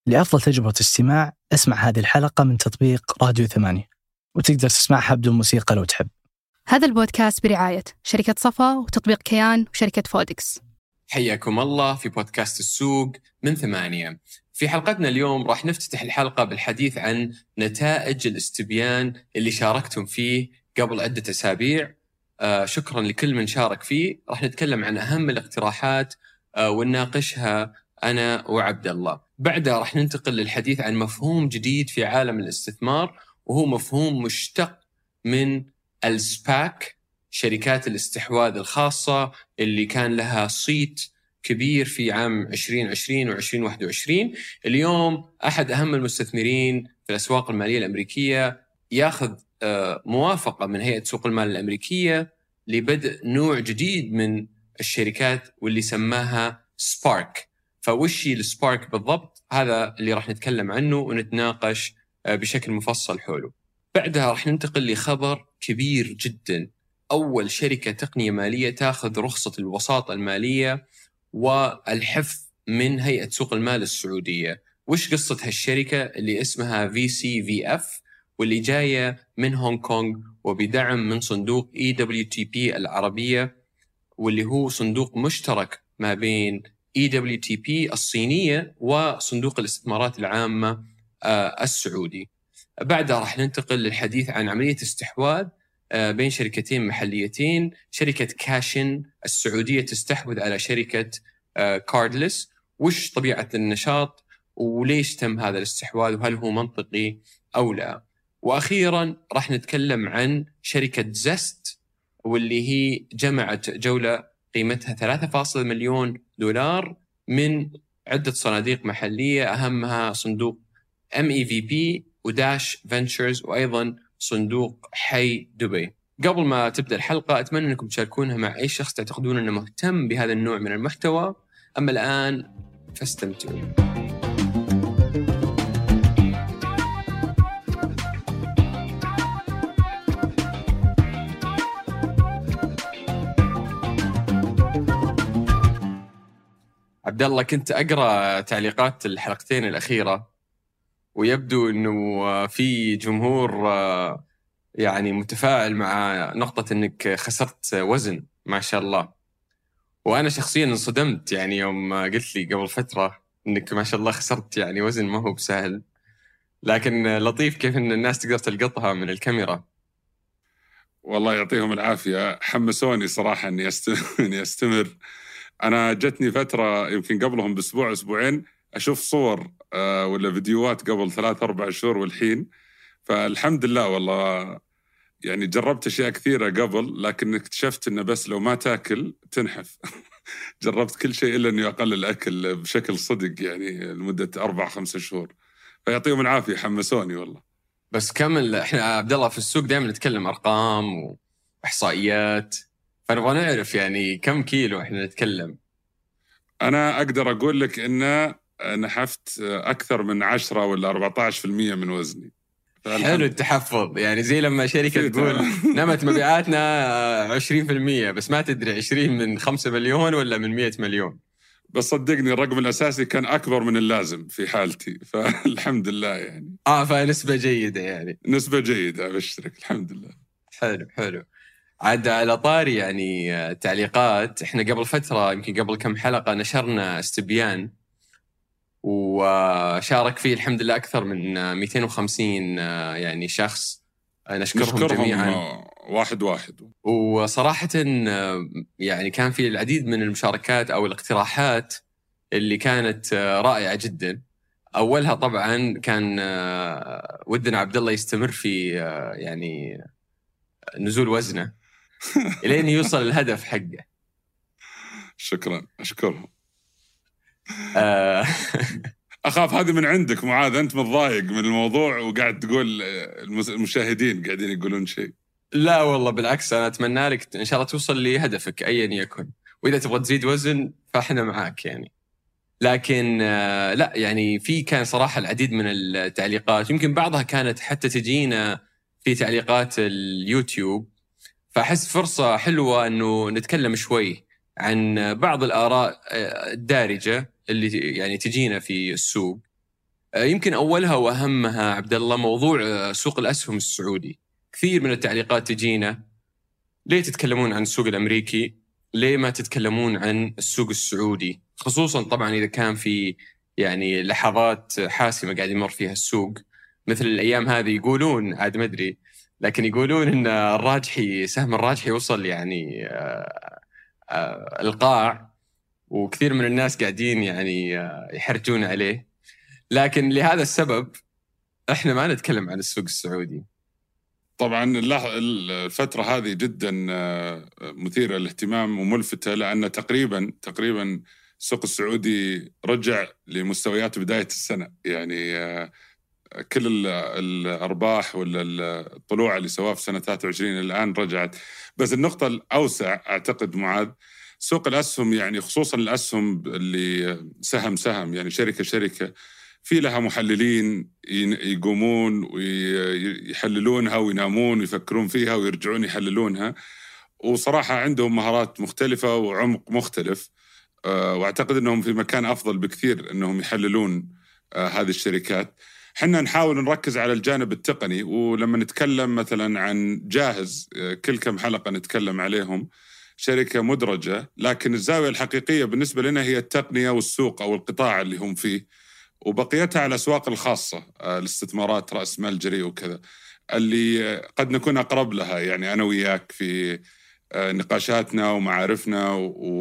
لأفضل تجربة استماع اسمع هذه الحلقة من تطبيق راديو 8، وتقدر تسمعها بدون موسيقى لو تحب. هذا البودكاست برعاية شركة صفا وتطبيق كيان وشركة فودكس. حياكم الله في بودكاست السوق من 8. في حلقتنا اليوم راح نفتتح الحلقة بالحديث عن نتائج الاستبيان اللي شاركتم فيه قبل عدة أسابيع. شكرا لكل من شارك فيه. راح نتكلم عن أهم الاقتراحات ونناقشها أنا وعبد الله. بعدها راح ننتقل للحديث عن مفهوم جديد في عالم الاستثمار، وهو مفهوم مشتق من السباك، شركات الاستحواذ الخاصة اللي كان لها صيت كبير في عام 2020 و2021. اليوم أحد أهم المستثمرين في الأسواق المالية الأمريكية ياخذ موافقة من هيئة سوق المال الأمريكية لبدء نوع جديد من الشركات واللي سماها سبارك. فوشي السبارك بالضبط؟ هذا اللي راح نتكلم عنه ونتناقش بشكل مفصل حوله. بعدها راح ننتقل لخبر كبير جدا. أول شركة تقنية مالية تأخذ رخصة الوساطة المالية والحفظ من هيئة سوق المال السعودية. وش قصة هالشركة اللي اسمها VCVF واللي جاية من هونغ كونغ وبدعم من صندوق EWTP العربية، واللي هو صندوق مشترك ما بين EWTP الصينية وصندوق الاستثمارات العامة السعودي. بعدها راح ننتقل للحديث عن عملية استحواذ بين شركتين محليتين. شركة كاشن السعودية تستحوذ على شركة كاردلس. وش طبيعة النشاط وليش تم هذا الاستحواذ وهل هو منطقي أو لا؟ وأخيرا راح نتكلم عن شركة زست، واللي هي جمعت جولة قيمتها 3 مليون دولار من عدة صناديق محلية، أهمها صندوق MEVP وداش فينتشرز وأيضا صندوق حي دبي. قبل ما تبدأ الحلقة أتمنى أنكم تشاركونها مع أي شخص تعتقدون أنه مهتم بهذا النوع من المحتوى. أما الآن فاستمتعوا. عبد الله، كنت أقرأ تعليقات الحلقتين الأخيرة ويبدو أنه في جمهور يعني متفاعل مع نقطة أنك خسرت وزن ما شاء الله. وأنا شخصياً انصدمت يعني يوم قلت لي قبل فترة أنك ما شاء الله خسرت يعني وزن ما هو بسهل، لكن لطيف كيف أن الناس تقدر تلقطها من الكاميرا. والله يعطيهم العافية، حمسوني صراحة أني أستمر. أنا جتني فترة يمكن قبلهم بأسبوع أسبوعين أشوف صور ولا فيديوهات قبل 3-4 شهور والحين، فالحمد لله والله يعني جربت أشياء كثيرة قبل، لكن اكتشفت إنه بس لو ما تأكل تنحف. جربت كل شيء إلا إني أقلل الأكل بشكل صدق يعني لمدة 4-5 شهور. فيعطيهم العافية، حمسوني والله. بس كمل. إحنا عبد الله في السوق دائما نتكلم أرقام وإحصائيات، فنبغى نعرف يعني كم كيلو إحنا نتكلم. أنا أقدر أقول لك إنه نحفت أكثر من 10 ولا 14% من وزني. حلو التحفظ، يعني زي لما شركة تقول نمت مبيعاتنا 20% بس ما تدري 20 من 5 مليون ولا من 100 مليون. بس صدقني الرقم الأساسي كان أكبر من اللازم في حالتي، فالحمد لله يعني. فنسبة جيدة يعني. نسبة جيدة بشترك الحمد لله. حلو. عاد على طاري يعني تعليقات، احنا قبل فترة يمكن قبل كم حلقة نشرنا استبيان وشارك فيه الحمد لله أكثر من 250 يعني شخص. نشكرهم جميعا واحد. وصراحة يعني كان في العديد من المشاركات أو الاقتراحات اللي كانت رائعة جدا. أولها طبعا كان ودنا عبد الله يستمر في يعني نزول وزنه إلين يوصل الهدف حقه. شكرا، أشكرهم. أخاف هذه من عندك معاذ، أنت متضايق من الموضوع وقاعد تقول المشاهدين قاعدين يقولون شيء. لا والله بالعكس، أنا أتمنى لك إن شاء الله توصل لهدفك أيا يكن، وإذا تبغى تزيد وزن فإحنا معاك يعني. لكن لا يعني في كان صراحة العديد من التعليقات، يمكن بعضها كانت حتى تجينا في تعليقات اليوتيوب، فأحس فرصة حلوة أنه نتكلم شوي عن بعض الآراء الدارجة اللي يعني تجينا في السوق. يمكن أولها وأهمها عبد الله موضوع سوق الأسهم السعودي. كثير من التعليقات تجينا: ليه تتكلمون عن السوق الأمريكي؟ ليه ما تتكلمون عن السوق السعودي؟ خصوصا طبعا إذا كان في يعني لحظات حاسمة قاعد يمر فيها السوق، مثل الأيام هذه. يقولون عاد ما أدري، لكن يقولون إن الراجحي، سهم الراجحي وصل يعني القاع، وكثير من الناس قاعدين يعني يحرجون عليه. لكن لهذا السبب احنا ما نتكلم عن السوق السعودي. طبعا الفترة هذه جدا مثيرة للاهتمام وملفتة، لأن تقريبا السوق السعودي رجع لمستويات بداية السنة. يعني كل الأرباح ولا الطلوع اللي سواه في سنة 23 الآن رجعت. بس النقطة الأوسع أعتقد معاذ، سوق الأسهم، يعني خصوصا الأسهم اللي سهم يعني شركة في لها محللين يقومون ويحللونها وينامون ويفكرون فيها ويرجعون يحللونها، وصراحة عندهم مهارات مختلفة وعمق مختلف. واعتقد انهم في مكان افضل بكثير انهم يحللون هذه الشركات. حنا نحاول نركز على الجانب التقني، ولما نتكلم مثلا عن جاهز كل كم حلقة نتكلم عليهم، شركة مدرجة، لكن الزاوية الحقيقية بالنسبة لنا هي التقنية والسوق أو القطاع اللي هم فيه، وبقيتها على الأسواق الخاصة، الاستثمارات رأس مال جريء وكذا، اللي قد نكون أقرب لها يعني أنا وياك في نقاشاتنا ومعارفنا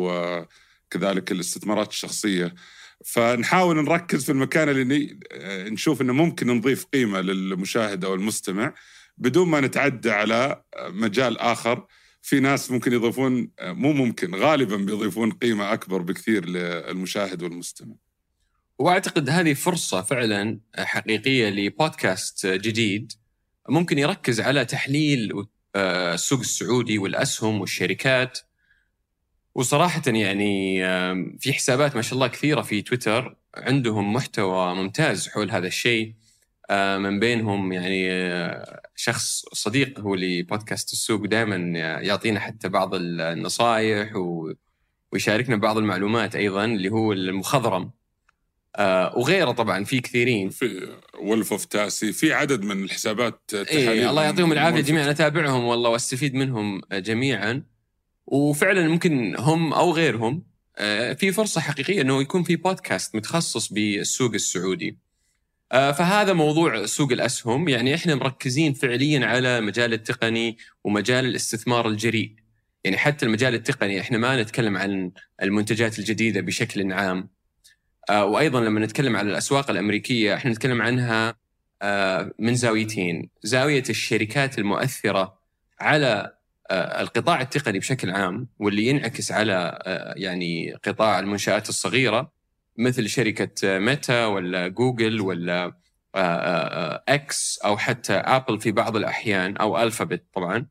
وكذلك الاستثمارات الشخصية. فنحاول نركز في المكان اللي نشوف أنه ممكن نضيف قيمة للمشاهد أو المستمع بدون ما نتعدى على مجال آخر. في ناس ممكن يضيفون، مو ممكن، غالبا بيضيفون قيمة أكبر بكثير للمشاهد والمستمع. وأعتقد هذه فرصة فعلا حقيقية لبودكاست جديد ممكن يركز على تحليل السوق السعودي والأسهم والشركات. وصراحة يعني في حسابات ما شاء الله كثيرة في تويتر عندهم محتوى ممتاز حول هذا الشيء. من بينهم يعني شخص صديق هو لبودكاست السوق، دائما يعطينا حتى بعض النصائح ويشاركنا بعض المعلومات أيضا، اللي هو المخضرم وغيره. طبعا في كثيرين، في وولف اوف تاسي، في عدد من الحسابات تحاليل. الله يعطيهم العافية جميعا، أنا أتابعهم والله واستفيد منهم جميعا. وفعلا ممكن هم أو غيرهم في فرصة حقيقية أنه يكون في بودكاست متخصص بالسوق السعودي. فهذا موضوع سوق الأسهم. يعني إحنا مركزين فعليا على مجال التقني ومجال الاستثمار الجريء. يعني حتى المجال التقني إحنا ما نتكلم عن المنتجات الجديدة بشكل عام. وأيضا لما نتكلم على الأسواق الأمريكية إحنا نتكلم عنها من زاويتين: زاوية الشركات المؤثرة على القطاع التقني بشكل عام، واللي ينعكس على يعني قطاع المنشآت الصغيرة مثل شركة ميتا ولا جوجل ولا اكس أو حتى أبل في بعض الأحيان، أو ألفابت طبعا.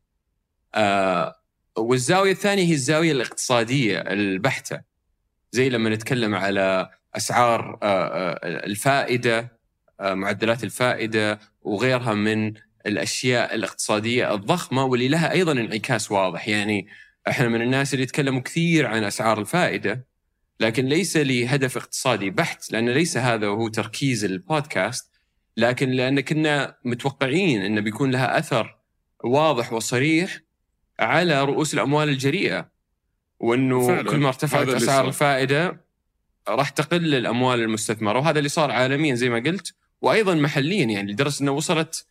والزاوية الثانية هي الزاوية الاقتصادية البحتة، زي لما نتكلم على أسعار الفائدة، معدلات الفائدة وغيرها من الأشياء الاقتصادية الضخمة واللي لها أيضا انعكاس واضح. يعني إحنا من الناس اللي يتكلموا كثير عن أسعار الفائدة، لكن ليس لهدف اقتصادي بحت، لأن ليس هذا هو تركيز البودكاست، لكن لأن كنا متوقعين أن بيكون لها أثر واضح وصريح على رؤوس الأموال الجريئة، وأنه كل ما ارتفعت أسعار الفائدة راح تقل الأموال المستثمرة. وهذا اللي صار عالميا زي ما قلت، وأيضا محليا، يعني لدرجة أنه وصلت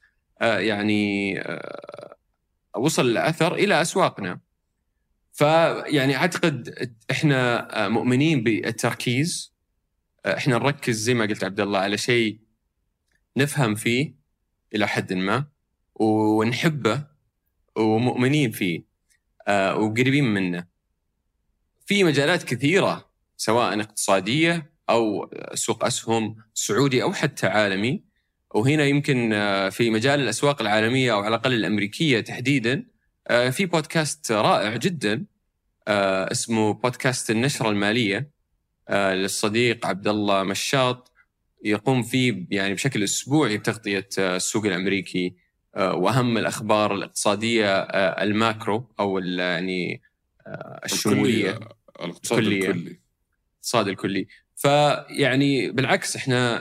وصل الأثر إلى أسواقنا. فيعني أعتقد إحنا مؤمنين بالتركيز. إحنا نركز زي ما قلت عبد الله على شيء نفهم فيه إلى حد ما ونحبه ومؤمنين فيه وقريبين منه. في مجالات كثيرة سواء اقتصادية أو سوق أسهم سعودي أو حتى عالمي. وهنا يمكن في مجال الأسواق العالمية أو على الأقل الأمريكية تحديدا في بودكاست رائع جدا اسمه بودكاست النشرة المالية للصديق عبد الله مشاط، يقوم فيه يعني بشكل أسبوعي بتغطية السوق الأمريكي وأهم الأخبار الاقتصادية الماكرو أو يعني الشمولية، الاقتصاد الكلي. فيعني بالعكس احنا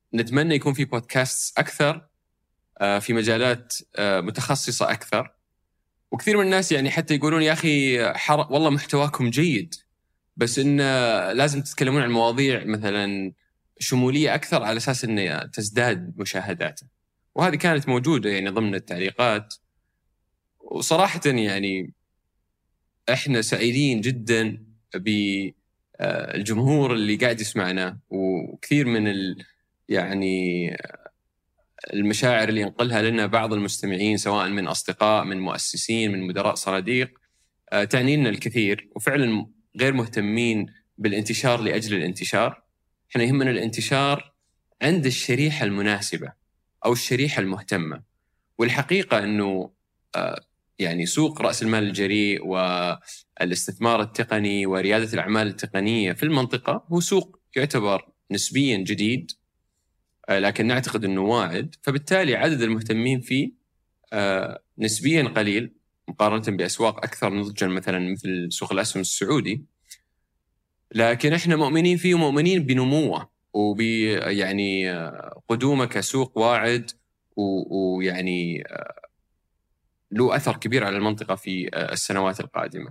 نتمنى يكون في بودكاست أكثر في مجالات متخصصة أكثر. وكثير من الناس يعني حتى يقولون يا أخي والله محتواكم جيد، بس إن لازم تتكلمون عن مواضيع مثلا شمولية أكثر على أساس إن تزداد مشاهداته. وهذه كانت موجودة يعني ضمن التعليقات. وصراحة يعني إحنا سعيدين جدا بالجمهور اللي قاعد يسمعنا، وكثير من يعني المشاعر اللي ينقلها لنا بعض المستمعين سواء من أصدقاء، من مؤسسين، من مدراء صناديق، تعني لنا الكثير. وفعلا غير مهتمين بالانتشار لأجل الانتشار، احنا يهمنا الانتشار عند الشريحة المناسبة أو الشريحة المهتمة. والحقيقة أنه يعني سوق رأس المال الجريء والاستثمار التقني وريادة الأعمال التقنية في المنطقة هو سوق يعتبر نسبيا جديد، لكن نعتقد أنه واعد، فبالتالي عدد المهتمين فيه نسبيا قليل مقارنة بأسواق أكثر نضجا مثلا مثل سوق الأسهم السعودي. لكن احنا مؤمنين فيه ومؤمنين بنموه يعني قدومه كسوق واعد، ويعني له أثر كبير على المنطقة في السنوات القادمة.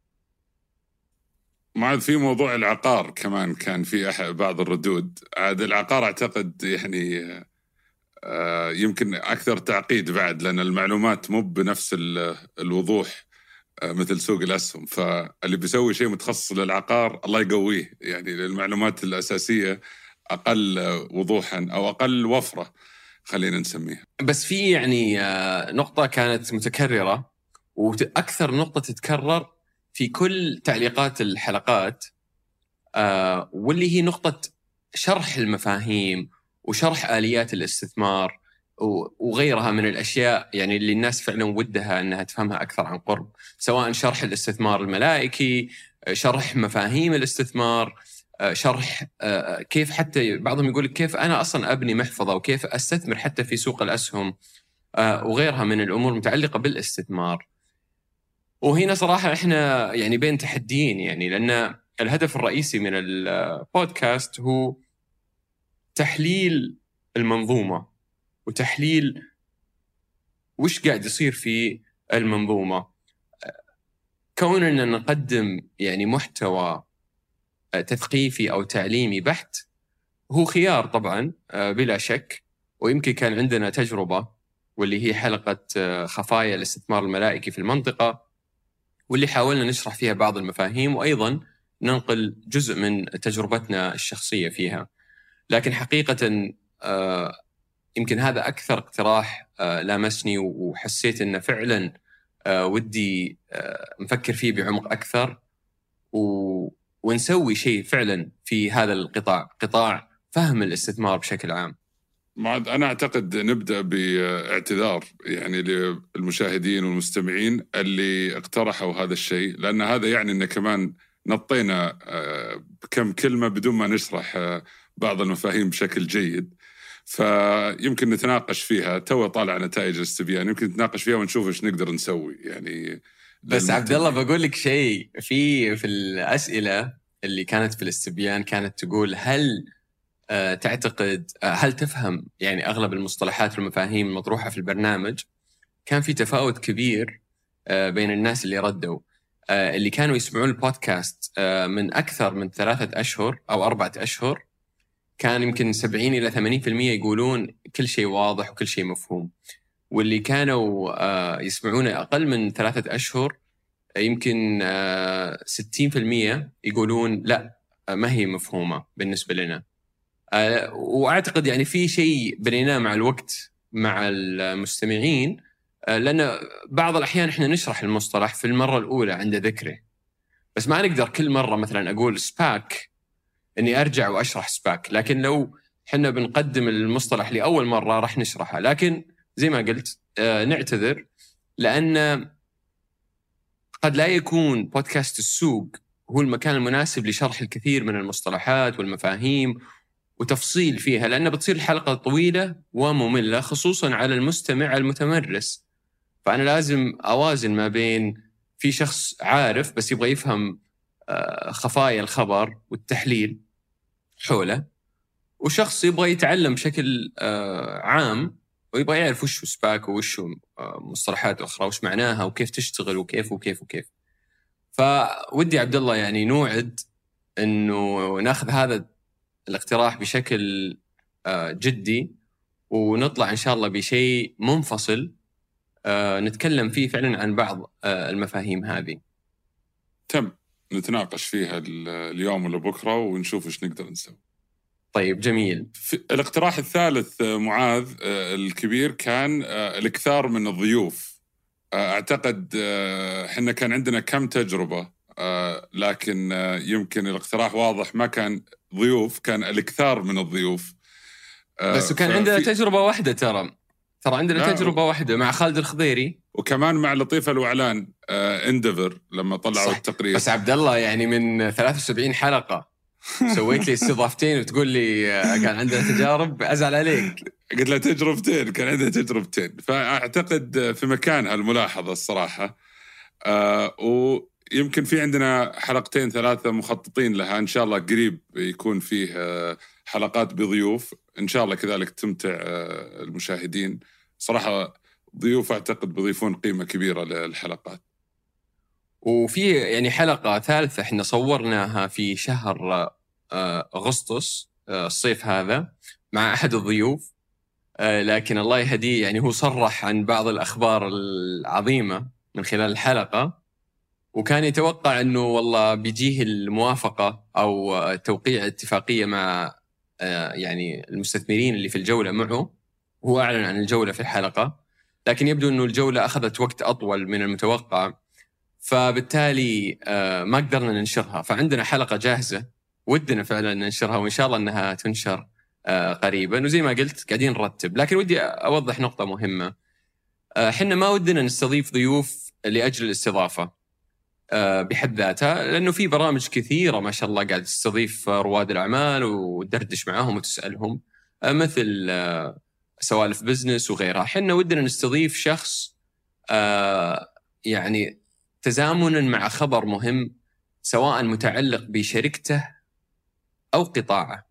معاذ، في موضوع العقار كمان كان في بعض الردود. عاد العقار أعتقد يعني يمكن أكثر تعقيد بعد، لأن المعلومات مو بنفس الوضوح مثل سوق الأسهم. فاللي بيسوي شيء متخصص للعقار الله يقويه، يعني المعلومات الأساسية أقل وضوحا أو أقل وفرة خلينا نسميها. بس في يعني نقطة كانت متكررة، وأكثر نقطة تتكرر في كل تعليقات الحلقات، واللي هي نقطة شرح المفاهيم وشرح آليات الاستثمار وغيرها من الأشياء يعني اللي الناس فعلا ودها أنها تفهمها أكثر عن قرب، سواء شرح الاستثمار الملائكي، شرح مفاهيم الاستثمار، شرح كيف، حتى بعضهم يقول كيف أنا أصلا أبني محفظة وكيف أستثمر حتى في سوق الأسهم وغيرها من الأمور المتعلقة بالاستثمار. وهنا صراحة إحنا يعني بين تحديين، يعني لأن الهدف الرئيسي من البودكاست هو تحليل المنظومة وتحليل وش قاعد يصير في المنظومة. كوننا نقدم يعني محتوى تثقيفي أو تعليمي بحت هو خيار طبعا بلا شك. ويمكن كان عندنا تجربة واللي هي حلقة خفايا الاستثمار الملائكي في المنطقة، واللي حاولنا نشرح فيها بعض المفاهيم وأيضا ننقل جزء من تجربتنا الشخصية فيها. لكن حقيقة يمكن هذا أكثر اقتراح لامسني وحسيت أنه فعلا ودي نفكر فيه بعمق أكثر ونسوي شيء فعلا في هذا القطاع، قطاع فهم الاستثمار بشكل عام. أنا أعتقد نبدأ باعتذار يعني للمشاهدين والمستمعين اللي اقترحوا هذا الشيء، لأن هذا يعني أن كمان نطينا كم كلمة بدون ما نشرح بعض المفاهيم بشكل جيد. فيمكن نتناقش فيها، تو طالع نتائج الاستبيان، يمكن نتناقش فيها ونشوف ايش نقدر نسوي يعني. بس عبد الله بقول لك شيء، في الأسئلة اللي كانت في الاستبيان كانت تقول هل تعتقد، هل تفهم يعني أغلب المصطلحات والمفاهيم المطروحة في البرنامج؟ كان في تفاوت كبير بين الناس اللي ردوا، اللي كانوا يسمعون البودكاست من أكثر من 3 أشهر أو 4 أشهر، كان يمكن 70 إلى 80% يقولون كل شيء واضح وكل شيء مفهوم. واللي كانوا يسمعون أقل من 3 أشهر يمكن 60% يقولون لا ما هي مفهومة بالنسبة لنا. وأعتقد يعني في شيء بنيناه مع الوقت مع المستمعين، لأن بعض الأحيان إحنا نشرح المصطلح في المرة الأولى عند ذكره، بس ما نقدر كل مرة مثلا أقول سباك إني أرجع وأشرح سباك. لكن لو حنا بنقدم المصطلح لأول مرة راح نشرحه. لكن زي ما قلت نعتذر، لأن قد لا يكون بودكاست السوق هو المكان المناسب لشرح الكثير من المصطلحات والمفاهيم وتفصيل فيها، لأن بتصير الحلقة طويلة ومملة خصوصا على المستمع المتمرس. فأنا لازم أوازن ما بين في شخص عارف بس يبغى يفهم خفايا الخبر والتحليل حوله، وشخص يبغى يتعلم بشكل عام ويبغى يعرف وش هو سباك وش هو مصطلحات أخرى وش معناها وكيف تشتغل وكيف وكيف وكيف. فودي عبد الله يعني نوعد إنه ناخذ هذا الاقتراح بشكل جدي ونطلع إن شاء الله بشيء منفصل نتكلم فيه فعلا عن بعض المفاهيم هذه. تم نتناقش فيها اليوم ولا بكرة ونشوف إيش نقدر نسوي. طيب جميل. الاقتراح الثالث معاذ الكبير كان الإكثار من الضيوف. أعتقد إحنا كان عندنا كم تجربة لكن يمكن الاقتراح واضح ما كان ضيوف، كان الإكثار من الضيوف. بس كان عندنا تجربة واحدة ترى عندنا تجربة واحدة مع خالد الخضيري وكمان مع لطيفة الوعلان انديفر لما طلعوا التقرير. بس عبد الله يعني من 73 حلقة سويت لي استضافتين وتقول لي كان عندنا تجارب، أزعل عليك. قلت له تجربتين، كان عندنا تجربتين. فأعتقد في مكانها الملاحظة الصراحة. ويمكن في عندنا حلقتين 3 مخططين لها إن شاء الله قريب يكون فيه حلقات بضيوف إن شاء الله، كذلك تمتع المشاهدين. صراحة ضيوف أعتقد بيضيفون قيمة كبيرة للحلقات. وفي يعني حلقة ثالثة احنا صورناها في شهر أغسطس الصيف هذا مع أحد الضيوف، لكن الله يهديه يعني هو صرح عن بعض الأخبار العظيمة من خلال الحلقة، وكان يتوقع أنه والله بيجيه الموافقة أو توقيع اتفاقية مع يعني المستثمرين اللي في الجولة معه. هو أعلن عن الجولة في الحلقة، لكن يبدو أنه الجولة أخذت وقت أطول من المتوقع، فبالتالي ما قدرنا ننشرها. فعندنا حلقة جاهزة ودنا فعلا ننشرها، وإن شاء الله أنها تنشر قريبا. وزي ما قلت قاعدين نرتب، لكن ودي أوضح نقطة مهمة. حنا ما ودنا نستضيف ضيوف لأجل الاستضافة بحد ذاتها، لأنه في برامج كثيرة ما شاء الله قاعد تستضيف رواد الأعمال وتدردش معاهم وتسألهم، مثل سوالف بزنس وغيرها. حنا ودنا نستضيف شخص يعني تزامنا مع خبر مهم، سواء متعلق بشركته أو قطاعه.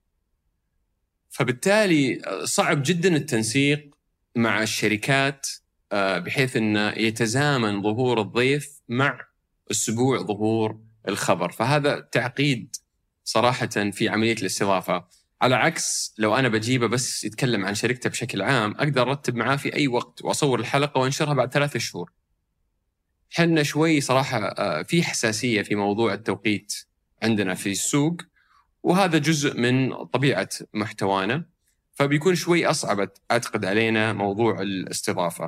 فبالتالي صعب جدا التنسيق مع الشركات بحيث أن يتزامن ظهور الضيف مع أسبوع ظهور الخبر. فهذا تعقيد صراحة في عملية الاستضافة، على عكس لو أنا بجيبه بس يتكلم عن شركته بشكل عام أقدر أرتب معاه في أي وقت وأصور الحلقة وأنشرها بعد 3 شهور. حنا شوي صراحة في حساسية في موضوع التوقيت عندنا في السوق، وهذا جزء من طبيعة محتوانا، فبيكون شوي أصعب أعتقد علينا موضوع الاستضافة.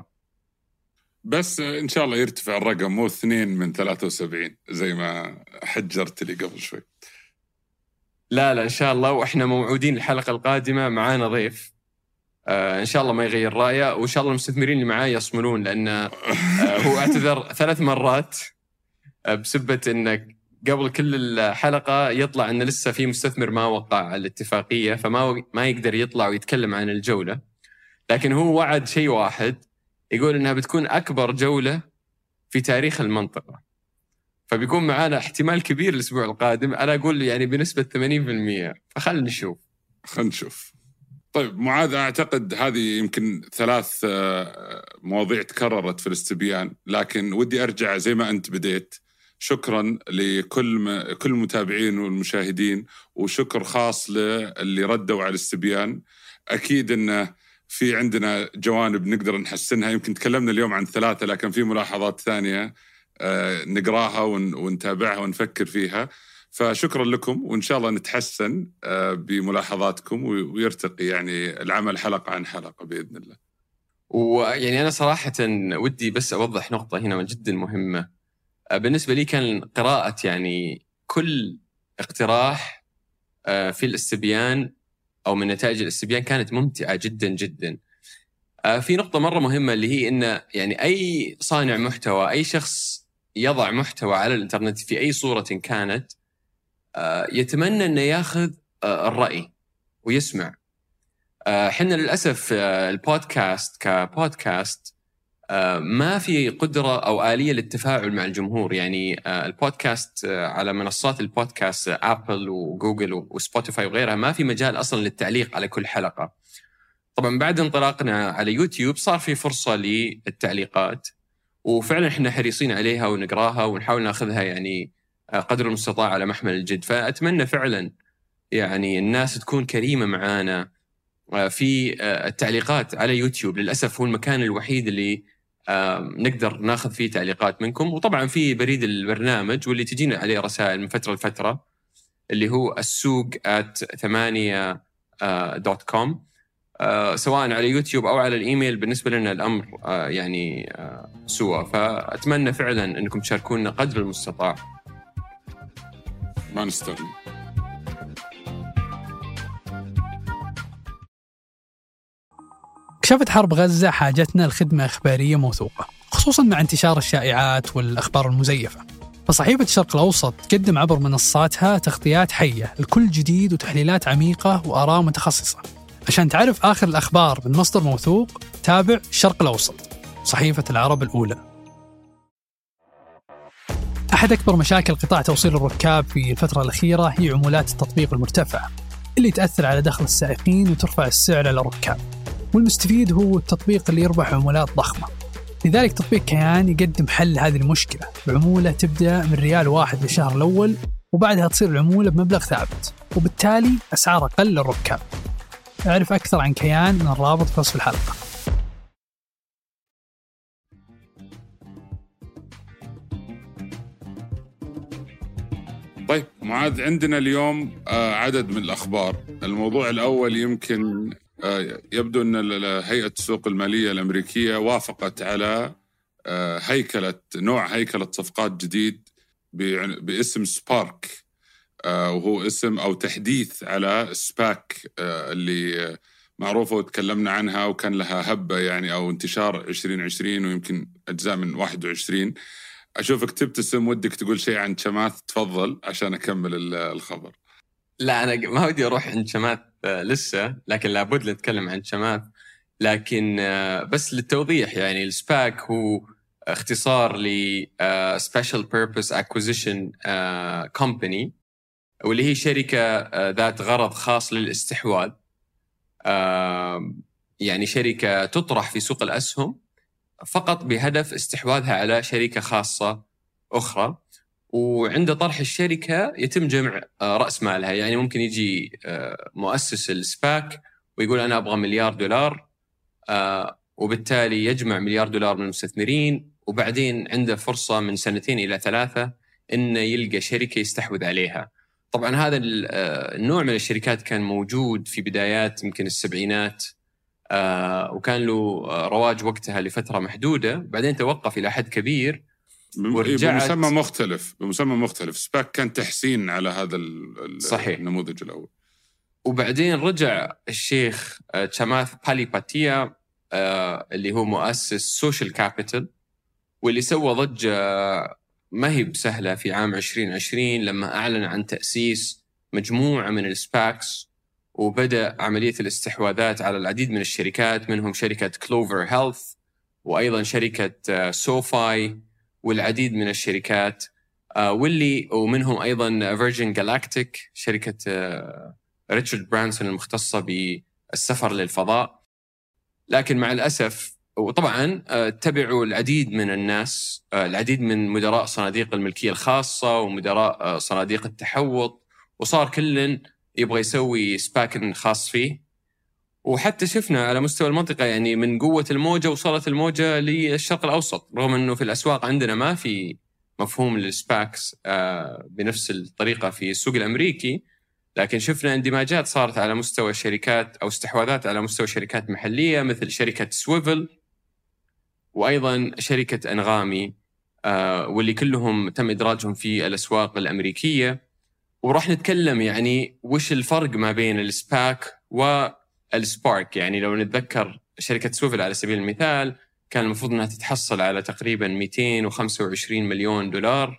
بس إن شاء الله يرتفع الرقم، مو 2 من 73 زي ما حجرت لي قبل شوي. لا إن شاء الله، وإحنا موعودين الحلقة القادمة معانا ضيف إن شاء الله ما يغير رأيه، وإن شاء الله المستثمرين اللي معاه يصملون، لأن هو اعتذر 3 مرات بسبة إنك قبل كل الحلقة يطلع إن لسه في مستثمر ما وقع الاتفاقية، فما يقدر يطلع ويتكلم عن الجولة. لكن هو وعد شيء واحد، يقول إنها بتكون أكبر جولة في تاريخ المنطقة، فبيكون معانا احتمال كبير الأسبوع القادم. أنا أقول يعني بنسبة 80%، فخلنا نشوف. طيب معاذ، أعتقد هذه يمكن 3 مواضيع تكررت في الاستبيان، لكن ودي أرجع زي ما أنت بديت. شكرا لكل المتابعين والمشاهدين، وشكر خاص للي ردوا على الاستبيان. أكيد أنه في عندنا جوانب نقدر نحسنها، يمكن تكلمنا اليوم عن 3، لكن في ملاحظات ثانية نقراها ونتابعها ونفكر فيها. فشكرا لكم، وإن شاء الله نتحسن بملاحظاتكم ويرتقي يعني العمل حلقة عن حلقة بإذن الله. ويعني أنا صراحة ودي بس أوضح نقطة هنا جدا مهمة. بالنسبة لي كان قراءة يعني كل اقتراح في الاستبيان أو من نتائج الاستبيان كانت ممتعة جدا جدا. في نقطة مرة مهمة اللي هي إن يعني أي صانع محتوى، أي شخص يضع محتوى على الإنترنت في أي صورة كانت، يتمنى أنه ياخذ الرأي ويسمع. حنا للأسف البودكاست كبودكاست ما في قدرة أو آلية للتفاعل مع الجمهور. يعني البودكاست على منصات البودكاست أبل وجوجل وسبوتيفاي وغيرها ما في مجال أصلا للتعليق على كل حلقة. طبعا بعد انطلاقنا على يوتيوب صار في فرصة للتعليقات، وفعلا احنا حريصين عليها ونقراها ونحاول ناخذها يعني قدر المستطاع على محمل الجد. فأتمنى فعلا يعني الناس تكون كريمة معانا في التعليقات على يوتيوب. للأسف هو المكان الوحيد اللي نقدر ناخذ فيه تعليقات منكم. وطبعا في بريد البرنامج واللي تجينا عليه رسائل من فترة لفترة، اللي هو السوق@8.com، سواء على يوتيوب أو على الإيميل. بالنسبة لنا الأمر يعني سوء. فأتمنى فعلا أنكم تشاركونا قدر المستطاع. ما نستغني. كشفت حرب غزة حاجتنا لخدمة إخبارية موثوقة، خصوصاً مع انتشار الشائعات والأخبار المزيفة. فصحيفة الشرق الأوسط تقدم عبر منصاتها تغطيات حية لكل جديد وتحليلات عميقة وآراء متخصصة. عشان تعرف آخر الأخبار من مصدر موثوق، تابع الشرق الأوسط، صحيفة العرب الأولى. أحد أكبر مشاكل قطاع توصيل الركاب في الفترة الأخيرة هي عمولات التطبيق المرتفعة اللي تأثر على دخل السائقين وترفع السعر على الركاب، والمستفيد هو التطبيق اللي يربح عمولات ضخمة. لذلك تطبيق كيان يقدم حل هذه المشكلة بعمولة تبدأ من ريال 1 للشهر الأول، وبعدها تصير العمولة بمبلغ ثابت، وبالتالي أسعار أقل للركاب. اعرف أكثر عن كيان من الرابط في وصف الحلقة. طيب معاذ، عندنا اليوم عدد من الأخبار. الموضوع الأول يمكن يبدو أن هيئة السوق المالية الأمريكية وافقت على نوع هيكلة صفقات جديد باسم سبارك، وهو اسم أو تحديث على سباك اللي معروفة وتكلمنا عنها وكان لها هبة يعني أو انتشار 2020 ويمكن أجزاء من 21. أشوفك تبتسم، ودك تقول شيء عن شماث، تفضل عشان أكمل الخبر. لا أنا ما ودي أروح عند شماث لسه، لكن لابد نتكلم عن شماث. لكن بس للتوضيح، يعني السباك هو اختصار ل Special Purpose Acquisition Company، واللي هي شركة ذات غرض خاص للاستحواذ. يعني شركة تطرح في سوق الأسهم فقط بهدف استحواذها على شركة خاصة أخرى، وعند طرح الشركة يتم جمع رأس مالها. يعني ممكن يجي مؤسس السباك ويقول أنا أبغى $1 مليار، وبالتالي يجمع $1 مليار من المستثمرين، وبعدين عنده فرصة من 2 إلى 3 إنه يلقى شركة يستحوذ عليها. طبعا هذا النوع من الشركات كان موجود في بدايات يمكن السبعينات، وكان له رواج وقتها لفترة محدودة، بعدين توقف إلى حد كبير ورجعت بمسمى مختلف. سباك كان تحسين على هذا صحيح. النموذج الأول. وبعدين رجع الشيخ تشاماث باليباتيا اللي هو مؤسس سوشيال كابيتال، واللي سوى ضجة ما هي بسهلة في عام 2020 لما أعلن عن تأسيس مجموعة من السباكس، وبدأ عملية الاستحواذات على العديد من الشركات، منهم شركة كلوفر هيلث، وأيضا شركة سوفاي، والعديد من الشركات، ومنهم أيضا فيرجن جالاكتيك، شركة ريتشارد برانسون المختصة بالسفر للفضاء. لكن مع الأسف، وطبعا تبعوا العديد من الناس، العديد من مدراء صناديق الملكية الخاصة ومدراء صناديق التحوط، وصار كل يبغى يسوي سباك خاص فيه. وحتى شفنا على مستوى المنطقة يعني من قوة الموجة وصلت الموجة للشرق الأوسط، رغم أنه في الأسواق عندنا ما في مفهوم للسباكس بنفس الطريقة في السوق الأمريكي، لكن شفنا اندماجات صارت على مستوى الشركات أو استحواذات على مستوى شركات محلية مثل شركة سويفل وأيضا شركة أنغامي، واللي كلهم تم إدراجهم في الأسواق الأمريكية. وراح نتكلم يعني وش الفرق ما بين السباك والسبارك. يعني لو نتذكر شركة سويفل على سبيل المثال كان المفروض أنها تتحصل على تقريبا $225 مليون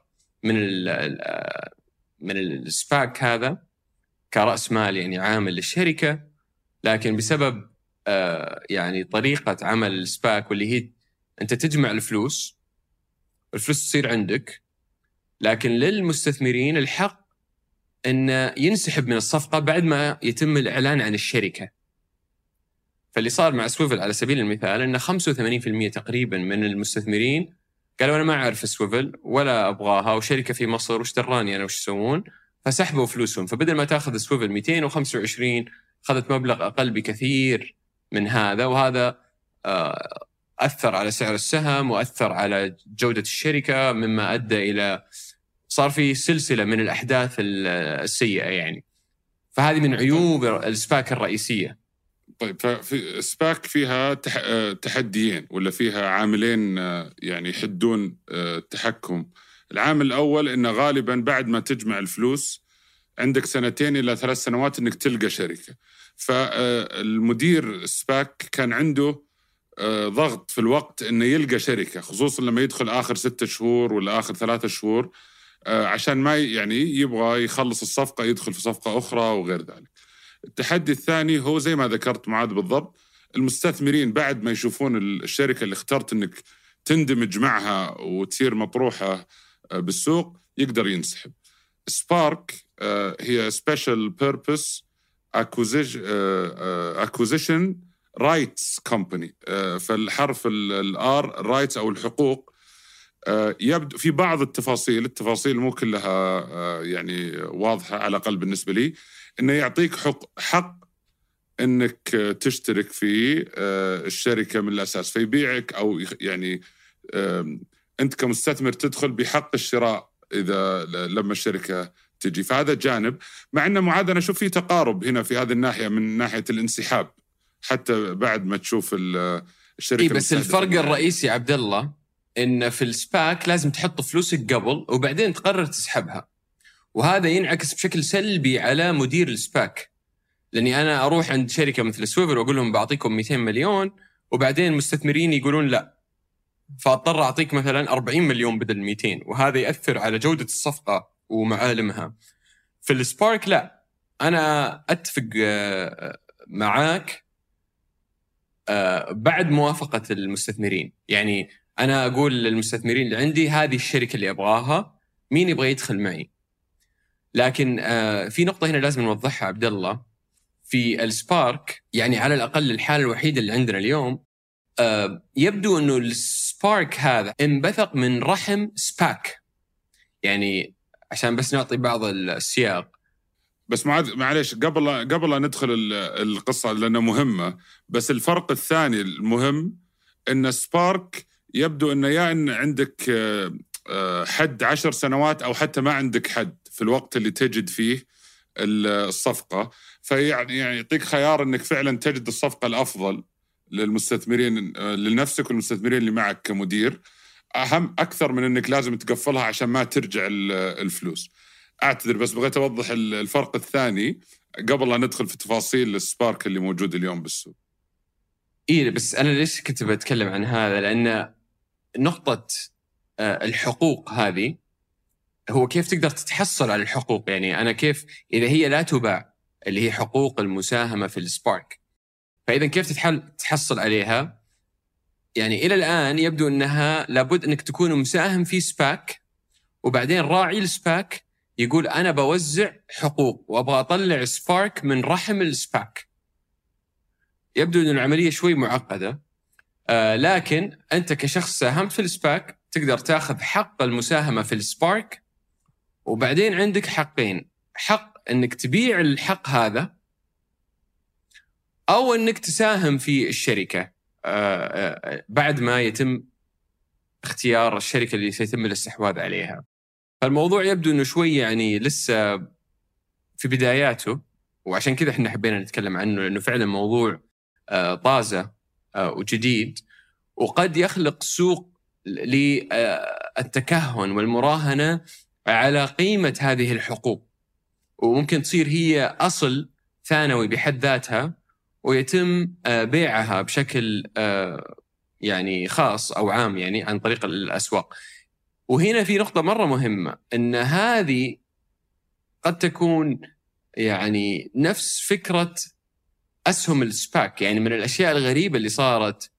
من السباك هذا كرأس مال يعني عامل للشركة، لكن بسبب يعني طريقة عمل السباك واللي هي أنت تجمع الفلوس تصير عندك، لكن للمستثمرين الحق أن ينسحب من الصفقة بعد ما يتم الإعلان عن الشركة. فاللي صار مع سويفل على سبيل المثال أن 85% تقريبا من المستثمرين قالوا أنا ما أعرف سويفل ولا أبغاها، وشركة في مصر وش دراني أنا وش يسوون، فسحبوا فلوسهم. فبدل ما تأخذ سويفل 225 أخذت مبلغ أقل بكثير من هذا، وهذا أثر على سعر السهم وأثر على جودة الشركة، مما أدى إلى صار في سلسلة من الأحداث السيئة يعني. فهذه من عيوب السباك الرئيسية. طيب، ففي سباك فيها تحديين ولا فيها عاملين يعني يحدون التحكم. العامل الأول إنه غالباً بعد ما تجمع الفلوس عندك 2 إلى 3 سنوات إنك تلقى شركة. فالمدير السباك كان عنده ضغط في الوقت إنه يلقى شركة، خصوصاً لما يدخل آخر 6 شهور ولا آخر 3 شهور، عشان ما يعني يبغى يخلص الصفقة يدخل في صفقة أخرى وغير ذلك. التحدي الثاني هو زي ما ذكرت معاذ بالضبط، المستثمرين بعد ما يشوفون الشركة اللي اخترت إنك تندمج معها وتصير مطروحة بالسوق يقدر ينسحب. سبارك هي Special Purpose Acquisition Rights Company، فالحرف الR Rights أو الحقوق. يبدو في بعض التفاصيل مو كلها يعني واضحة على الأقل بالنسبة لي، إنه يعطيك حق إنك تشترك في الشركة من الأساس، فيبيعك أو يعني أنت كمستثمر تدخل بحق الشراء إذا لما الشركة تجي. فهذا جانب، مع أنه معاذ أنا أشوف فيه تقارب هنا في هذه الناحية من ناحية الانسحاب حتى بعد ما تشوف الشركة. بس الفرق الرئيسي عبد الله إن في السباك لازم تحط فلوسك قبل وبعدين تقرر تسحبها، وهذا ينعكس بشكل سلبي على مدير السباك. لأني أنا أروح عند شركة مثل سويفل وأقول لهم بعطيكم 200 مليون، وبعدين المستثمرين يقولون لا، فأضطر أعطيك مثلا 40 مليون بدل 200، وهذا يأثر على جودة الصفقة ومعالمها. في السبارك لا، أنا أتفق معاك بعد موافقة المستثمرين. يعني أنا أقول للمستثمرين اللي عندي هذه الشركة اللي أبغاها، مين يبغى يدخل معي؟ لكن في نقطة هنا لازم نوضحها عبد الله. في السبارك يعني على الأقل الحالة الوحيدة اللي عندنا اليوم، يبدو أنه السبارك هذا انبثق من رحم سباك. يعني عشان بس نعطي بعض السياق. بس معليش قبل لا ندخل القصة لأنها مهمة، بس الفرق الثاني المهم أن سبارك يبدو أنه يا أن عندك حد 10 سنوات أو حتى ما عندك حد في الوقت اللي تجد فيه الصفقة. فيعني يعطيك خيار أنك فعلا تجد الصفقة الأفضل للمستثمرين، لنفسك والمستثمرين اللي معك كمدير، أهم أكثر من أنك لازم تقفلها عشان ما ترجع الفلوس. أعتذر بس بغيت أوضح الفرق الثاني قبل لا ندخل في تفاصيل السبارك اللي موجود اليوم بالسوق. إيه، بس أنا ليش كنت بتكلم عن هذا؟ لأن نقطة الحقوق هذه هو كيف تقدر تتحصل على الحقوق. يعني أنا كيف إذا هي لا تباع، اللي هي حقوق المساهمة في السبارك، فإذا كيف تحصل عليها؟ يعني إلى الآن يبدو أنها لابد أنك تكون مساهم في سباك، وبعدين راعي السباك يقول أنا بوزع حقوق وأبغى أطلع سبارك من رحم السباك. يبدو أن العملية شوي معقدة، لكن أنت كشخص ساهمت في السباك تقدر تأخذ حق المساهمة في السبارك، وبعدين عندك حقين: حق أنك تبيع الحق هذا، أو أنك تساهم في الشركة بعد ما يتم اختيار الشركة اللي سيتم الاستحواذ عليها. فالموضوع يبدو أنه شوي يعني لسه في بداياته، وعشان كذا احنا حبينا نتكلم عنه، لأنه فعلا موضوع طازة وجديد، وقد يخلق سوق للتكهن والمراهنة على قيمة هذه الحقوق، وممكن تصير هي أصل ثانوي بحد ذاتها، ويتم بيعها بشكل يعني خاص أو عام، يعني عن طريق الأسواق. وهنا في نقطة مرة مهمة، أن هذه قد تكون يعني نفس فكرة أسهم السباك. يعني من الأشياء الغريبة اللي صارت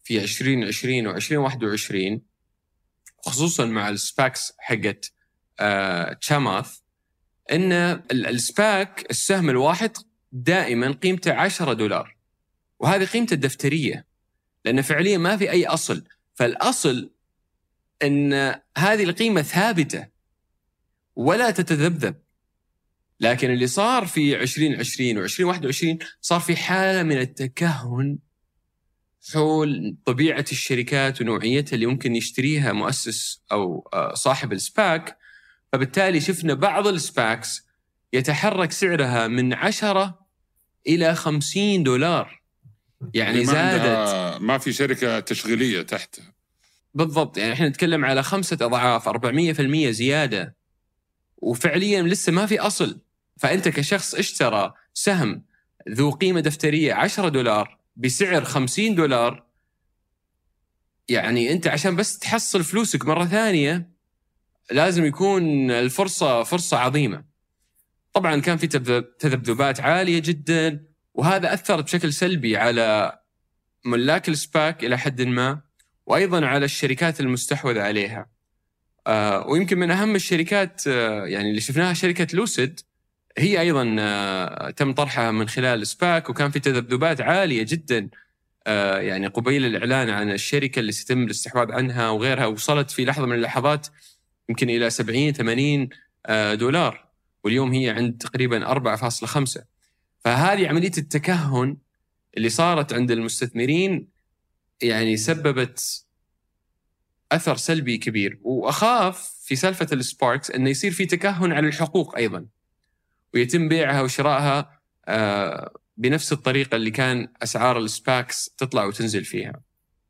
في 2020 و2021 خصوصا مع السباكس حقت تشاماث ان السباك السهم الواحد دائما قيمته $10، وهذه قيمته الدفترية، لأن فعليا ما في أي أصل. فالأصل أن هذه القيمة ثابتة ولا تتذبذب. لكن اللي صار في 2020 و2021 صار في حالة من التكهن حول طبيعة الشركات ونوعيتها اللي ممكن يشتريها مؤسس أو صاحب السباك. فبالتالي شفنا بعض السباكس يتحرك سعرها من 10 إلى $50، يعني زادت. ما في شركة تشغيلية تحتها. بالضبط، يعني احنا نتكلم على 5 أضعاف 400% زيادة، وفعليا لسه ما في أصل. فأنت كشخص اشترى سهم ذو قيمة دفترية $10 بسعر $50، يعني أنت عشان بس تحصل فلوسك مرة ثانية لازم يكون الفرصة فرصة عظيمة. طبعا كان في تذبذبات عالية جدا، وهذا أثر بشكل سلبي على ملاك السباك إلى حد ما، وأيضا على الشركات المستحوذة عليها. ويمكن من أهم الشركات يعني اللي شفناها شركة لوسيد، هي أيضا تم طرحها من خلال سباك، وكان في تذبذبات عالية جدا يعني قبيل الإعلان عن الشركة اللي سيتم الاستحواذ عنها وغيرها، وصلت في لحظة من اللحظات يمكن إلى $70-80، واليوم هي عند تقريبا 4.5. فهذه عملية التكهن اللي صارت عند المستثمرين يعني سببت أثر سلبي كبير. وأخاف في سالفة السباركس أنه يصير في تكهن على الحقوق أيضا، ويتم بيعها وشرائها بنفس الطريقة اللي كان أسعار السباكس تطلع وتنزل فيها.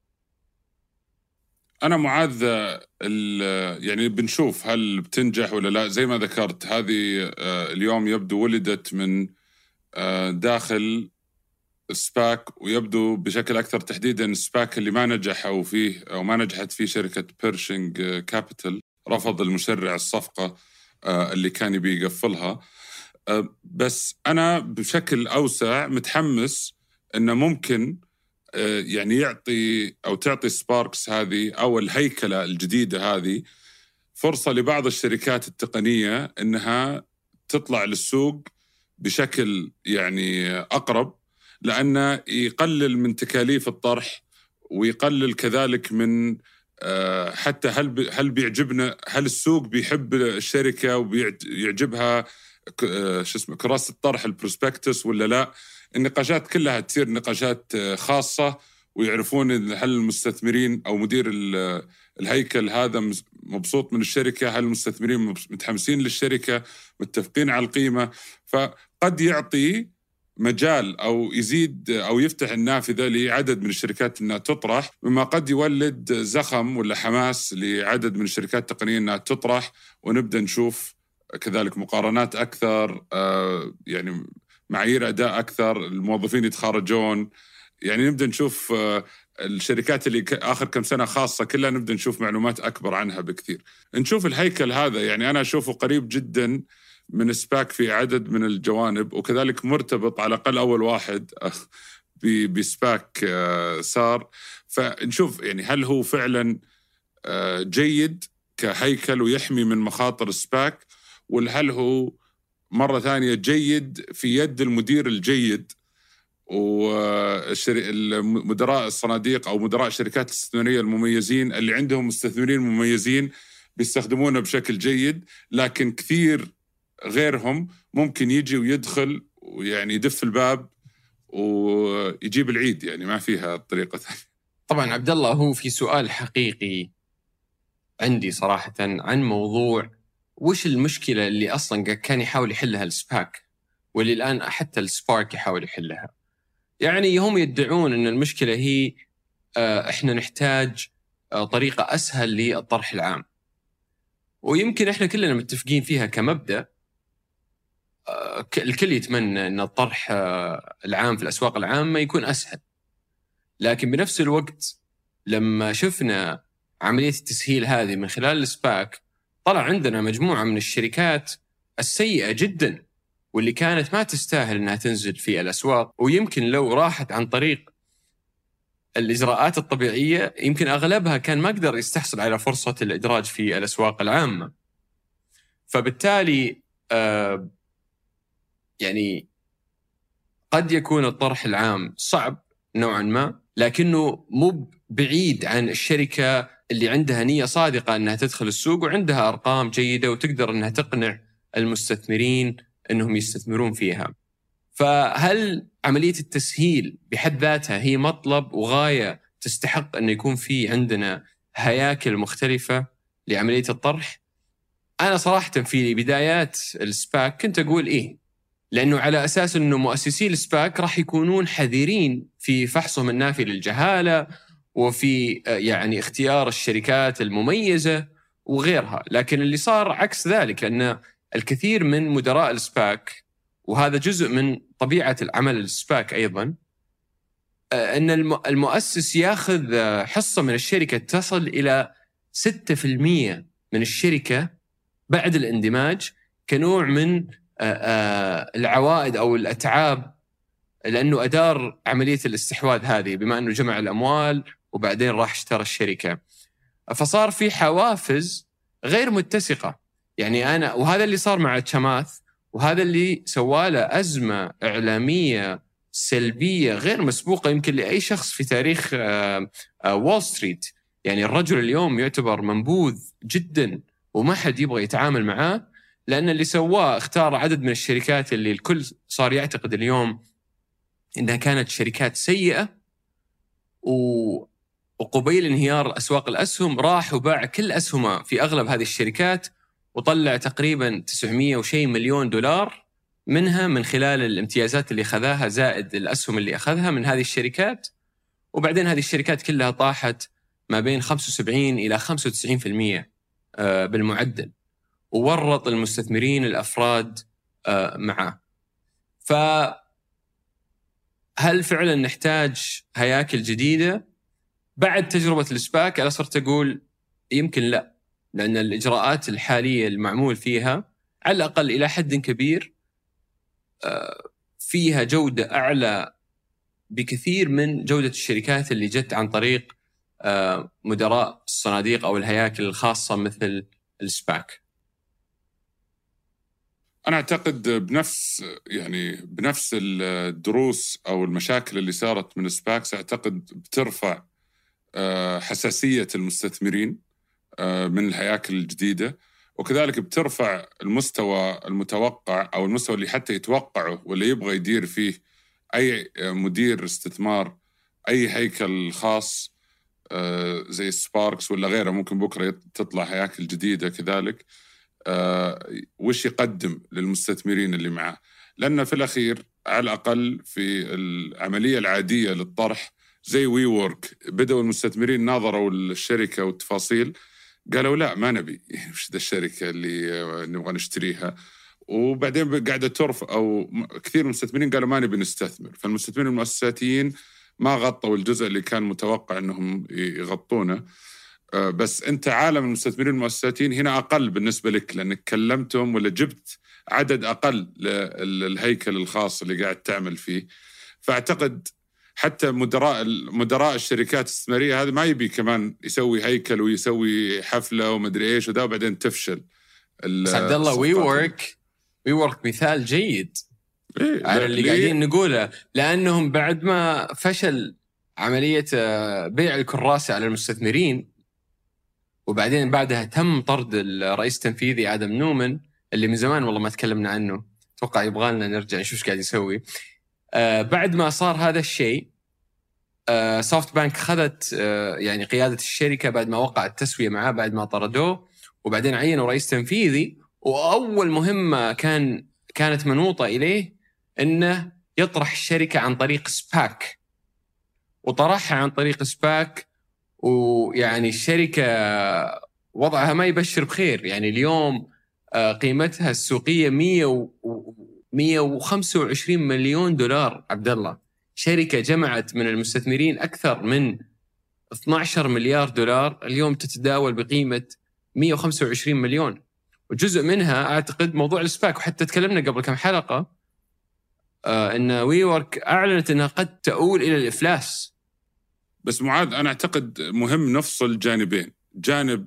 أنا معاذ يعني بنشوف هل بتنجح ولا لا. زي ما ذكرت هذه اليوم يبدو ولدت من داخل سباك، ويبدو بشكل أكثر تحديدا السباك اللي ما نجح أو ما نجحت فيه شركة بيرشينج كابيتال، رفض المشرع الصفقة اللي كان يبي يقفلها. بس أنا بشكل أوسع متحمس إنه ممكن يعني يعطي أو تعطي سباركس هذه أو الهيكلة الجديدة هذه فرصة لبعض الشركات التقنية إنها تطلع للسوق بشكل يعني أقرب، لأنه يقلل من تكاليف الطرح، ويقلل كذلك من حتى هل بيعجبنا، هل السوق بيحب الشركة وبيعجبها كراسة الطرح البروسبكتس ولا لا. النقاشات كلها تصير نقاشات خاصة، ويعرفون هل المستثمرين أو مدير الهيكل هذا مبسوط من الشركة، هل المستثمرين متحمسين للشركة، متفقين على القيمة. فقد يعطي مجال أو يزيد أو يفتح النافذة لعدد من الشركات أنها تطرح، مما قد يولد زخم ولا حماس لعدد من الشركات التقنية أنها تطرح، ونبدأ نشوف كذلك مقارنات أكثر، يعني معايير أداء أكثر، الموظفين يتخارجون، يعني نبدأ نشوف الشركات اللي آخر كم سنة خاصة كلها نبدأ نشوف معلومات أكبر عنها بكثير. نشوف الهيكل هذا، يعني أنا أشوفه قريب جدا من سباك في عدد من الجوانب، وكذلك مرتبط على الأقل أول واحد بسباك صار. فنشوف يعني هل هو فعلا جيد كهيكل ويحمي من مخاطر السباك، وهل هو مرة ثانية جيد في يد المدير الجيد ومدراء الصناديق أو مدراء الشركات الاستثمارية المميزين اللي عندهم مستثمرين مميزين بيستخدمونه بشكل جيد، لكن كثير غيرهم ممكن يجي ويدخل ويعني يدف الباب ويجيب العيد، يعني ما فيها طريقة ثانية. طبعا عبد الله، هو في سؤال حقيقي عندي صراحة عن موضوع وش المشكلة اللي أصلا كان يحاول يحلها السباك، واللي الآن حتى السبارك يحاول يحلها. يعني هم يدعون أن المشكلة هي إحنا نحتاج طريقة أسهل للطرح العام، ويمكن إحنا كلنا متفقين فيها كمبدأ. الكل يتمنى أن الطرح العام في الأسواق العامة يكون أسهل، لكن بنفس الوقت لما شفنا عملية التسهيل هذه من خلال السباك طلع عندنا مجموعة من الشركات السيئة جدا، واللي كانت ما تستاهل أنها تنزل في الأسواق، ويمكن لو راحت عن طريق الإجراءات الطبيعية يمكن أغلبها كان ما قدر يستحصل على فرصة الإدراج في الأسواق العامة. فبالتالي يعني قد يكون الطرح العام صعب نوعا ما، لكنه مو بعيد عن الشركة اللي عندها نية صادقة أنها تدخل السوق وعندها أرقام جيدة وتقدر أنها تقنع المستثمرين أنهم يستثمرون فيها. فهل عملية التسهيل بحد ذاتها هي مطلب وغاية تستحق أن يكون في عندنا هياكل مختلفة لعملية الطرح؟ أنا صراحة في بدايات السباك كنت أقول إيه، لأنه على أساس أنه مؤسسي السباك راح يكونون حذرين في فحصهم النافي للجهالة وفي يعني اختيار الشركات المميزة وغيرها. لكن اللي صار عكس ذلك، لأن الكثير من مدراء السباك، وهذا جزء من طبيعة العمل السباك أيضا، أن المؤسس يأخذ حصة من الشركة تصل إلى 6% من الشركة بعد الاندماج كنوع من العوائد أو الأتعاب، لأنه أدار عملية الاستحواذ هذه بما أنه جمع الأموال وبعدين راح اشترى الشركة. فصار في حوافز غير متسقة. يعني وهذا اللي صار مع تشاماث، وهذا اللي سواله أزمة إعلامية سلبية غير مسبوقة يمكن لأي شخص في تاريخ وول ستريت. يعني الرجل اليوم يعتبر منبوذ جدا وما حد يبغى يتعامل معاه، لأن اللي سواه اختار عدد من الشركات اللي الكل صار يعتقد اليوم إنها كانت شركات سيئة، وقبيل انهيار أسواق الأسهم راح وباع كل أسهمه في أغلب هذه الشركات وطلع تقريبا 900 وشيء مليون دولار منها من خلال الامتيازات اللي أخذها زائد الأسهم اللي أخذها من هذه الشركات. وبعدين هذه الشركات كلها طاحت ما بين 75 إلى 95% بالمعدل، وورط المستثمرين الأفراد معه. فهل فعلا نحتاج هياكل جديدة بعد تجربة السباك؟ أنا صرت أقول يمكن لا، لأن الإجراءات الحالية المعمول فيها على الأقل إلى حد كبير فيها جودة أعلى بكثير من جودة الشركات اللي جت عن طريق مدراء الصناديق أو الهياكل الخاصة مثل السباك. أنا أعتقد بنفس الدروس أو المشاكل اللي صارت من السباكس، أعتقد بترفع حساسية المستثمرين من الهياكل الجديدة، وكذلك بترفع المستوى المتوقع أو المستوى اللي حتى يتوقعه واللي يبغى يدير فيه أي مدير استثمار أي هيكل خاص زي سباركس ولا غيره. ممكن بكرة تطلع هياكل جديدة كذلك وش يقدم للمستثمرين اللي معه، لأن في الأخير على الأقل في العملية العادية للطرح زي وي وورك بدأوا المستثمرين ناظروا الشركة والتفاصيل قالوا لا ما نبي، وش ذا الشركة اللي نبغى نشتريها، وبعدين قاعدة ترفع أو كثير من المستثمرين قالوا ما نبي نستثمر. فالمستثمرين المؤسساتيين ما غطوا الجزء اللي كان متوقع أنهم يغطونه. بس أنت عالم المستثمرين المؤسساتيين هنا أقل بالنسبة لك، لأنك كلمتهم ولا جبت عدد أقل للهيكل الخاص اللي قاعد تعمل فيه. فأعتقد حتى مدراء الشركات الاستثمارية هذا ما يبي كمان يسوي هيكل ويسوي حفلة ومدري إيش وده وبعدين تفشل. بس عبد الله وي وورك مثال جيد على اللي قاعدين نقوله، لأنهم بعد ما فشل عملية بيع الكراسة على المستثمرين وبعدين بعدها تم طرد الرئيس التنفيذي آدم نومان اللي من زمان والله ما تكلمنا عنه، توقع يبغالنا نرجع نشوف قاعد يسوي. بعد ما صار هذا الشيء سوفت بانك خذت يعني قيادة الشركة بعد ما وقع التسوية معاه بعد ما طردوه، وبعدين عينوا رئيس تنفيذي، وأول مهمة كانت منوطة إليه إنه يطرح الشركة عن طريق سباك، وطرحها عن طريق سباك. ويعني الشركة وضعها ما يبشر بخير. يعني اليوم قيمتها السوقية 125 مليون دولار. عبد الله، شركة جمعت من المستثمرين أكثر من 12 مليار دولار اليوم تتداول بقيمة 125 مليون، وجزء منها أعتقد موضوع السباك. وحتى تكلمنا قبل كم حلقة إن وي وورك أعلنت أنها قد تؤول إلى الإفلاس. بس معاذ أنا أعتقد مهم نفصل جانبين، جانب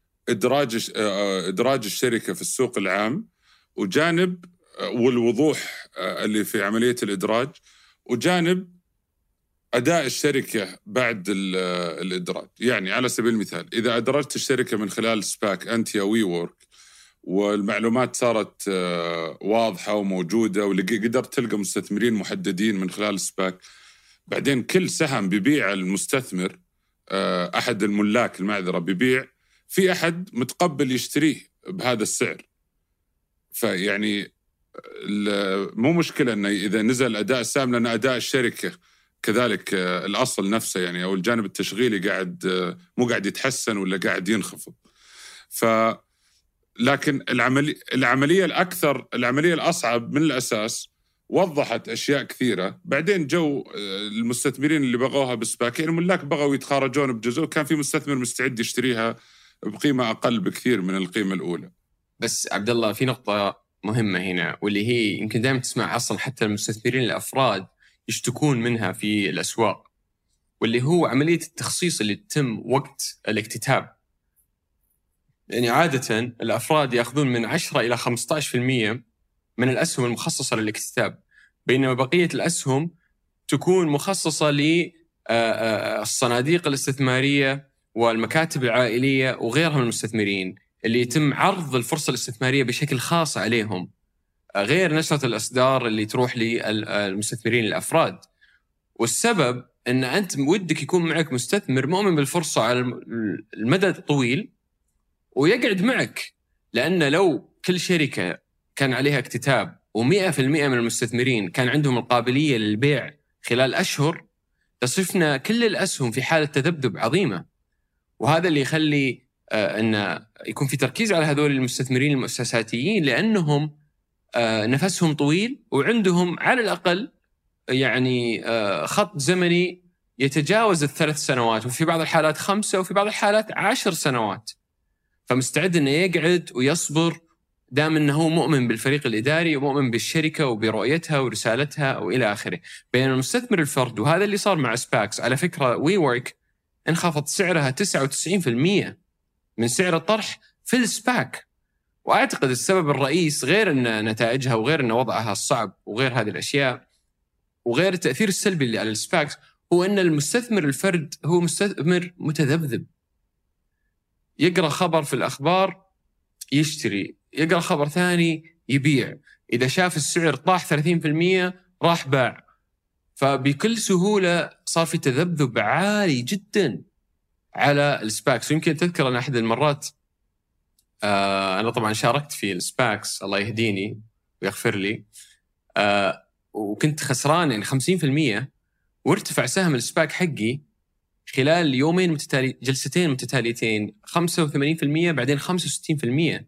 إدراج الشركة في السوق العام، وجانب والوضوح اللي في عملية الإدراج، وجانب أداء الشركة بعد الإدراج. يعني على سبيل المثال إذا أدرجت الشركة من خلال سباك أنت يا وي وورك، والمعلومات صارت واضحة وموجودة، وقدرت تلقى مستثمرين محددين من خلال سباك، بعدين كل سهم بيبيع المستثمر، أحد الملاك المعذرة بيبيع، في أحد متقبل يشتريه بهذا السعر. فيعني مو مشكلة أنه إذا نزل أداء السهم، لأن أداء الشركة كذلك الأصل نفسه يعني، أو الجانب التشغيلي قاعد مو قاعد يتحسن ولا قاعد ينخفض. لكن العملية الأصعب من الأساس وضحت أشياء كثيرة. بعدين جو المستثمرين اللي بغوها بسباكين، الملاك بغوا يتخارجون بجزء، كان في مستثمر مستعد يشتريها بقيمة أقل بكثير من القيمة الأولى. بس عبد الله في نقطة مهمة هنا، واللي هي يمكن دائما تسمع أصلا حتى المستثمرين الأفراد يشتكون منها في الأسواق، واللي هو عملية التخصيص اللي تتم وقت الاكتتاب. يعني عادة الأفراد يأخذون من 10 إلى 15% من الأسهم المخصصة للاكتتاب، بينما بقية الأسهم تكون مخصصة للصناديق الاستثمارية والمكاتب العائلية وغيرها من المستثمرين، اللي يتم عرض الفرصة الاستثمارية بشكل خاص عليهم، غير نشرة الأصدار اللي تروح للمستثمرين الأفراد. والسبب أن أنت ودك يكون معك مستثمر مؤمن بالفرصة على المدى الطويل ويقعد معك، لأن لو كل شركة كان عليها اكتتاب و100% من المستثمرين كان عندهم القابلية للبيع خلال أشهر، تصفنا كل الأسهم في حالة تذبذب عظيمة. وهذا اللي يخلي أن يكون في تركيز على هذول المستثمرين المؤسساتيين، لأنهم نفسهم طويل وعندهم على الأقل يعني خط زمني يتجاوز 3 سنوات، وفي بعض الحالات 5، وفي بعض الحالات 10 سنوات. فمستعد أنه يقعد ويصبر دام أنه هو مؤمن بالفريق الإداري ومؤمن بالشركة وبرؤيتها ورسالتها وإلى آخره. بين المستثمر الفرد، وهذا اللي صار مع سباكس على فكرة، وي وورك انخفض سعرها 99% من سعر الطرح في السباك. وأعتقد السبب الرئيس غير أن نتائجها وغير أن وضعها الصعب وغير هذه الأشياء وغير التأثير السلبي اللي على السباكس، هو أن المستثمر الفرد هو مستثمر متذبذب، يقرأ خبر في الأخبار يشتري، يقرأ خبر ثاني يبيع، إذا شاف السعر طاح 30% راح باع. فبكل سهولة صار في تذبذب عالي جدا على السباكس. يمكن تذكر أن أحد المرات أنا طبعا شاركت في السباكس، الله يهديني ويغفر لي، وكنت خسران يعني 50%، وارتفع سهم السباك حقي خلال يومين جلستين متتاليتين 85%، بعدين 65%،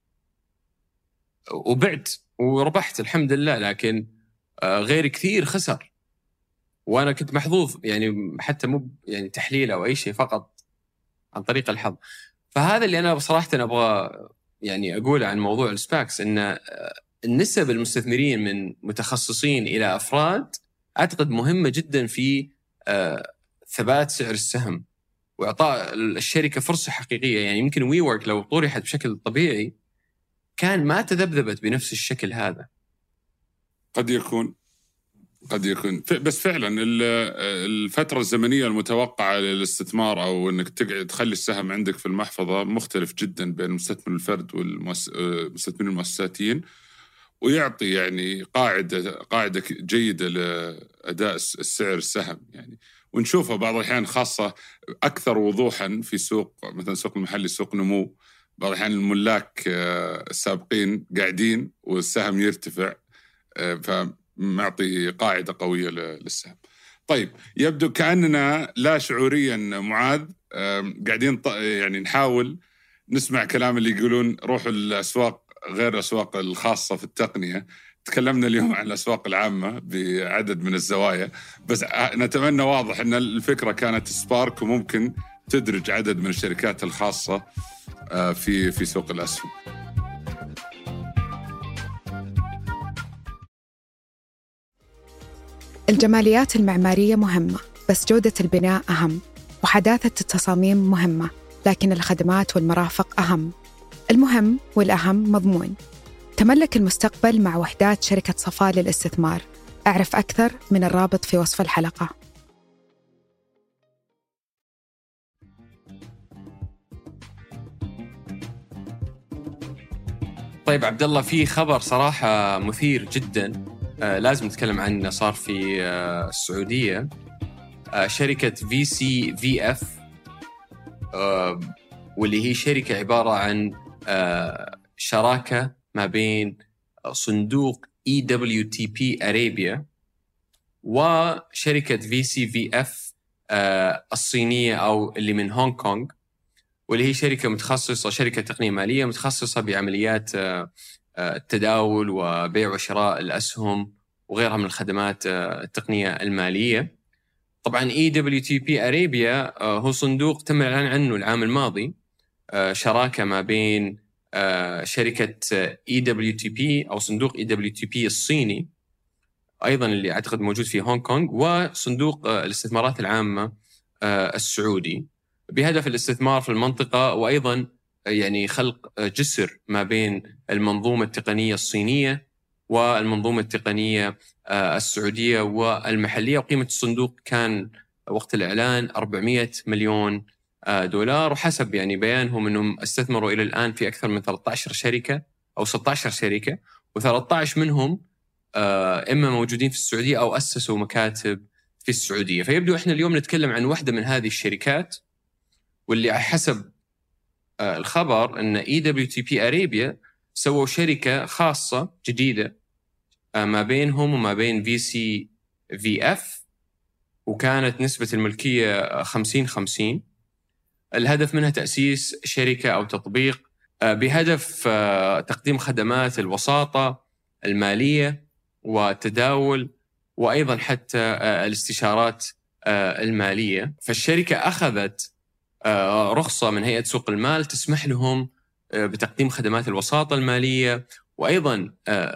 وبعت وربحت الحمد لله. لكن غير كثير خسر، وأنا كنت محظوظ يعني، حتى مو يعني تحليل أو أي شيء، فقط عن طريق الحظ. فهذا اللي أنا بصراحة أبغى يعني أقول عن موضوع السباكس، إن النسب المستثمرين من متخصصين إلى أفراد أعتقد مهمة جدا في ثبات سعر السهم وإعطاء الشركة فرصة حقيقية. يعني يمكن وي وورك لو طرحت بشكل طبيعي كان ما تذبذبت بنفس الشكل هذا. قد يكون بس فعلا الفترة الزمنية المتوقعة للاستثمار أو أنك تخلي السهم عندك في المحفظة مختلف جدا بين المستثمر الفرد والمستثمرين المؤسساتيين، ويعطي يعني قاعدة جيدة لأداء السعر السهم يعني. ونشوفها بعض الأحيان خاصة أكثر وضوحا في سوق مثلا سوق المحلي، سوق نمو، بعض الأحيان الملاك السابقين قاعدين والسهم يرتفع، فمعطي قاعدة قوية للسهم. طيب يبدو كأننا لا شعوريا معاذ قاعدين يعني نحاول نسمع كلام اللي يقولون روحوا الأسواق غير الأسواق الخاصة في التقنية. تكلمنا اليوم عن الأسواق العامة بعدد من الزوايا، بس نتمنى واضح أن الفكرة كانت سبارك وممكن تدرج عدد من الشركات الخاصة في سوق الأسهم. الجماليات المعمارية مهمة، بس جودة البناء أهم، وحداثة التصاميم مهمة، لكن الخدمات والمرافق أهم. المهم والأهم مضمون. تملك المستقبل مع وحدات شركة صفاء للاستثمار. أعرف أكثر من الرابط في وصف الحلقة. طيب عبد الله، في خبر صراحة مثير جدا لازم نتكلم عنه. صار في السعودية شركة VCVF، واللي هي شركة عبارة عن شراكة ما بين صندوق EWTP أريبيا وشركة VCVF الصينية أو اللي من هونغ كونغ، واللي هي شركة متخصصة، شركة تقنية مالية متخصصة بعمليات التداول وبيع وشراء الأسهم وغيرها من الخدمات التقنية المالية. طبعا EWTP أريبيا هو صندوق تم الإعلان عنه العام الماضي، شراكة ما بين شركة EWTP أو صندوق EWTP الصيني أيضا اللي أعتقد موجود في هونغ كونغ، وصندوق الاستثمارات العامة السعودي، بهدف الاستثمار في المنطقة، وأيضا يعني خلق جسر ما بين المنظومة التقنية الصينية والمنظومة التقنية السعودية والمحلية. وقيمة الصندوق كان وقت الإعلان 400 مليون دولار، وحسب يعني بيانهم أنهم استثمروا إلى الآن في أكثر من 13 شركة أو 16 شركة، و13 منهم إما موجودين في السعودية أو أسسوا مكاتب في السعودية. فيبدو إحنا اليوم نتكلم عن واحدة من هذه الشركات، واللي حسب الخبر أن EWTP أريبيا سووا شركة خاصة جديدة ما بينهم وما بين VCVF، وكانت نسبة الملكية 50-50. الهدف منها تأسيس شركة أو تطبيق بهدف تقديم خدمات الوساطة المالية والتداول، وأيضا حتى الاستشارات المالية. فالشركة أخذت رخصة من هيئة سوق المال تسمح لهم بتقديم خدمات الوساطة المالية، وأيضا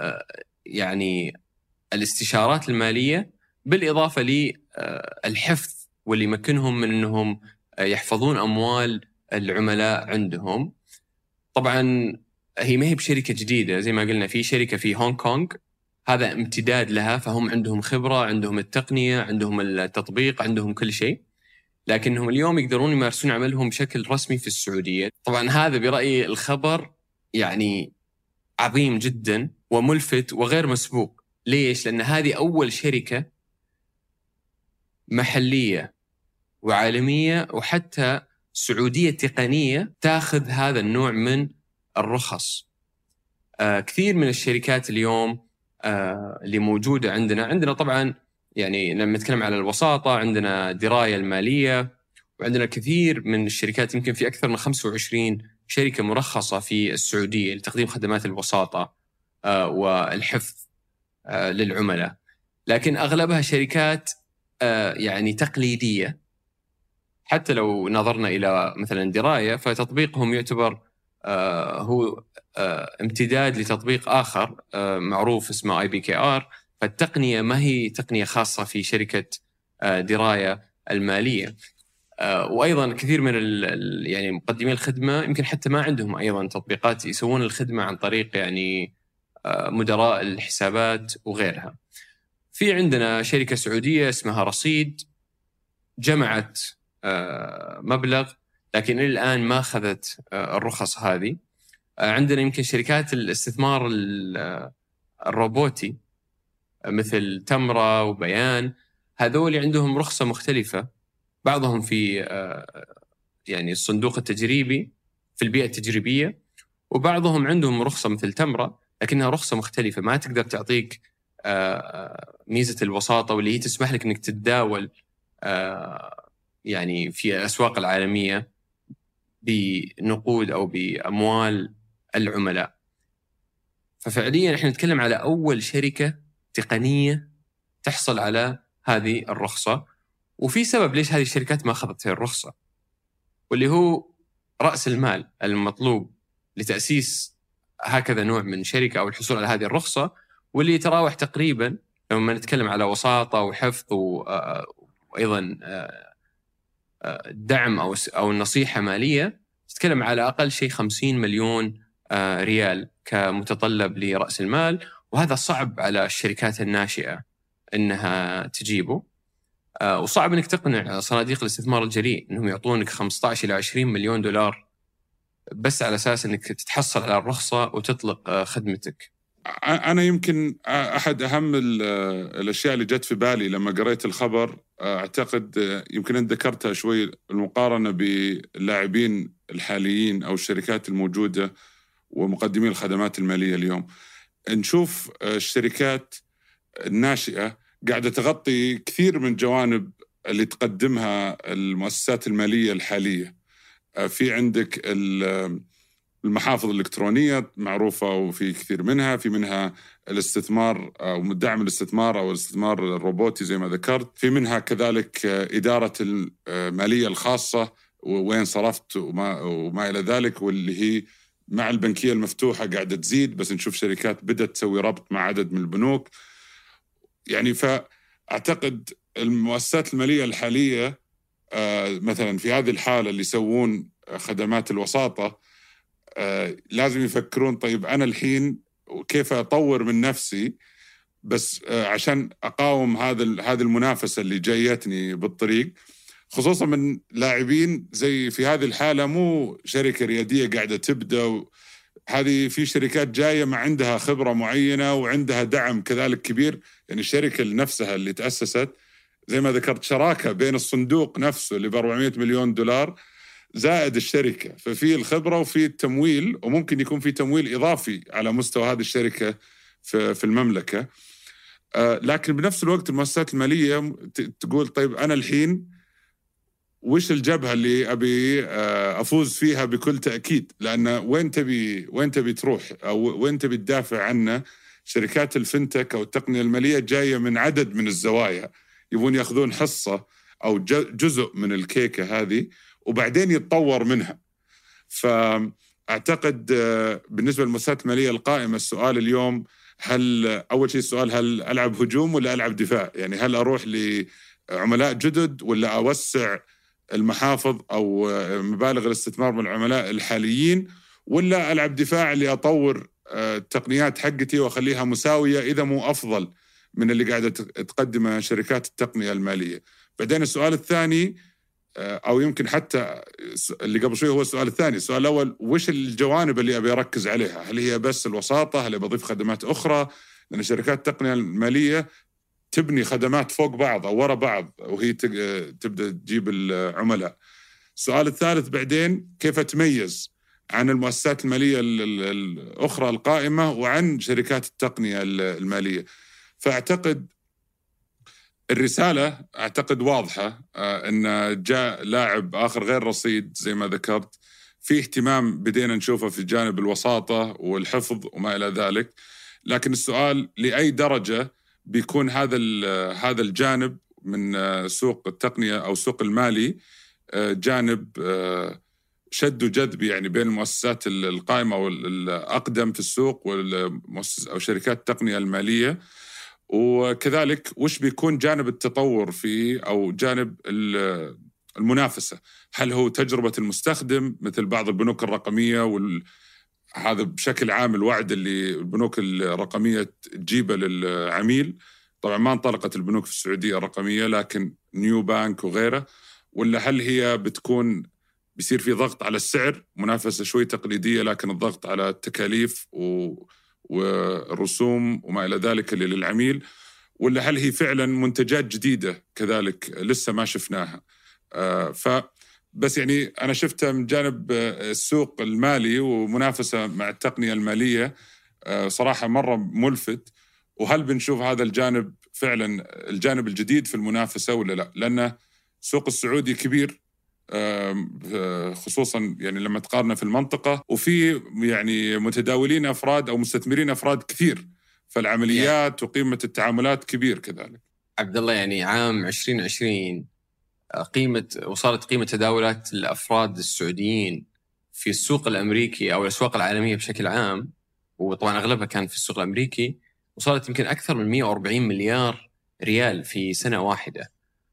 يعني الاستشارات المالية، بالإضافة للحفظ واللي يمكنهم من أنهم يحفظون أموال العملاء عندهم. طبعا هي ما هي بشركة جديدة، زي ما قلنا في شركة في هونغ كونغ، هذا امتداد لها، فهم عندهم خبرة، عندهم التقنية، عندهم التطبيق، عندهم كل شيء، لكنهم اليوم يقدرون يمارسون عملهم بشكل رسمي في السعودية. طبعا هذا برأيي الخبر يعني عظيم جدا وملفت وغير مسبوق. ليش؟ لأن هذه أول شركة محلية وعالمية وحتى سعودية تقنية تأخذ هذا النوع من الرخص. كثير من الشركات اليوم اللي موجودة عندنا طبعا يعني لما نتكلم على الوساطة عندنا دراية المالية، وعندنا كثير من الشركات، يمكن في أكثر من 25 شركة مرخصة في السعودية لتقديم خدمات الوساطة والحفظ للعملاء، لكن أغلبها شركات يعني تقليدية. حتى لو نظرنا إلى مثلا دراية، فتطبيقهم يعتبر هو امتداد لتطبيق آخر معروف اسمه IBKR، فالتقنية ما هي تقنية خاصة في شركة دراية المالية. وأيضا كثير من يعني مقدمين الخدمة يمكن حتى ما عندهم أيضا تطبيقات، يسوون الخدمة عن طريق يعني مدراء الحسابات وغيرها. في عندنا شركة سعودية اسمها رصيد، جمعت مبلغ لكن إلى الآن ما أخذت الرخص هذه. عندنا يمكن شركات الاستثمار الروبوتي مثل تمرة وبيان، هذول عندهم رخصة مختلفة، بعضهم في يعني الصندوق التجريبي في البيئة التجريبية، وبعضهم عندهم رخصة مثل تمرة لكنها رخصة مختلفة، ما تقدر تعطيك ميزة الوساطة واللي هي تسمح لك أنك تتداول يعني في الأسواق العالمية بنقود أو بأموال العملاء. ففعليا احنا نتكلم على أول شركة تقنية تحصل على هذه الرخصة، وفي سبب ليش هذه الشركات ما أخذت هذه الرخصة، واللي هو رأس المال المطلوب لتأسيس هكذا نوع من شركة أو الحصول على هذه الرخصة، واللي يتراوح تقريبا لما نتكلم على وساطة وحفظ وأيضا دعم أو نصيحة مالية، تتكلم على أقل شيء 50 مليون ريال كمتطلب لرأس المال، وهذا صعب على الشركات الناشئة إنها تجيبه. وصعب إنك تقنع صناديق الاستثمار الجريء إنهم يعطونك 15 إلى 20 مليون دولار بس على أساس إنك تتحصل على الرخصة وتطلق خدمتك. أنا يمكن أحد أهم الأشياء اللي جت في بالي لما قرأت الخبر، أعتقد يمكن أنت ذكرتها شوي، المقارنة باللاعبين الحاليين أو الشركات الموجودة ومقدمين الخدمات المالية اليوم. نشوف الشركات الناشئة قاعدة تغطي كثير من جوانب اللي تقدمها المؤسسات المالية الحالية. في عندك المحافظ الإلكترونية معروفة وفي كثير منها، في منها الاستثمار أو دعم الاستثمار أو الاستثمار الروبوتي زي ما ذكرت، في منها كذلك إدارة المالية الخاصة وين صرفت وما إلى ذلك، واللي هي مع البنكية المفتوحة قاعدة تزيد، بس نشوف شركات بدأت تسوي ربط مع عدد من البنوك. يعني فأعتقد المؤسسات المالية الحالية مثلا في هذه الحالة اللي يسوون خدمات الوساطة لازم يفكرون طيب أنا الحين كيف أطور من نفسي بس عشان أقاوم هذه المنافسة اللي جايتني بالطريق، خصوصا من لاعبين زي في هذه الحالة مو شركة ريادية قاعدة تبدأ، هذه في شركات جاية ما عندها خبرة معينة وعندها دعم كذلك كبير. يعني الشركة نفسها اللي تأسست زي ما ذكرت شراكة بين الصندوق نفسه اللي ب$400 مليون زائد الشركة، ففي الخبرة وفي التمويل، وممكن يكون في تمويل إضافي على مستوى هذه الشركة في المملكة. لكن بنفس الوقت المؤسسات المالية تقول طيب أنا الحين وش الجبهة اللي أبي أفوز فيها بكل تأكيد، لأن وين تبي تروح أو وين تبي تدافع عنه. شركات الفنتك أو التقنية المالية جاية من عدد من الزوايا، يبون يأخذون حصة أو جزء من الكيكة هذه وبعدين يتطور منها. فأعتقد بالنسبة للمؤسسات المالية القائمة السؤال اليوم أول شيء السؤال هل ألعب هجوم ولا ألعب دفاع؟ يعني هل أروح لعملاء جدد ولا أوسع المحافظ أو مبالغ الاستثمار من العملاء الحاليين، ولا ألعب دفاع اللي أطور التقنيات حقتي وأخليها مساوية إذا مو أفضل من اللي قاعدة تقدم شركات التقنية المالية. بعدين السؤال الثاني أو يمكن حتى اللي قبل شوي هو السؤال الثاني. السؤال الأول وش الجوانب اللي أبي أركز عليها؟ هل هي بس الوساطة؟ هل أبي أضيف خدمات أخرى؟ لأن شركات التقنية المالية تبني خدمات فوق بعض أو وراء بعض وهي تبدأ تجيب العملاء. السؤال الثالث بعدين كيف تميز عن المؤسسات المالية الأخرى القائمة وعن شركات التقنية المالية. فأعتقد الرسالة واضحة، أن جاء لاعب آخر غير رصيد زي ما ذكرت، في اهتمام بدينا نشوفه في جانب الوساطة والحفظ وما إلى ذلك. لكن السؤال لأي درجة بيكون هذا الجانب من سوق التقنية أو سوق المالي جانب شد وجذب يعني بين المؤسسات القائمة والأقدم في السوق أو شركات التقنية المالية، وكذلك وش بيكون جانب التطور فيه أو جانب المنافسة. هل هو تجربة المستخدم مثل بعض البنوك الرقمية هذا بشكل عام الوعد اللي البنوك الرقمية تجيبه للعميل، طبعا ما انطلقت البنوك في السعودية الرقمية لكن نيو بانك وغيره، ولا هل هي بيصير في ضغط على السعر، منافسة شوي تقليدية لكن الضغط على التكاليف والرسوم وما إلى ذلك اللي للعميل، ولا هل هي فعلا منتجات جديدة كذلك لسه ما شفناها. بس يعني أنا شفتها من جانب السوق المالي ومنافسة مع التقنية المالية صراحة مرة ملفت. وهل بنشوف هذا الجانب فعلا الجانب الجديد في المنافسة ولا لا؟ لأن السوق السعودي كبير خصوصا يعني لما تقارنه في المنطقة، وفي يعني متداولين أفراد أو مستثمرين أفراد كثير، فالعمليات وقيمة التعاملات كبير كذلك. عبد الله، يعني عام 2020 وصلت قيمة تداولات الأفراد السعوديين في السوق الأمريكي أو الأسواق العالمية بشكل عام، وطبعا أغلبها كان في السوق الأمريكي، وصلت يمكن أكثر من 140 مليار ريال في سنة واحدة.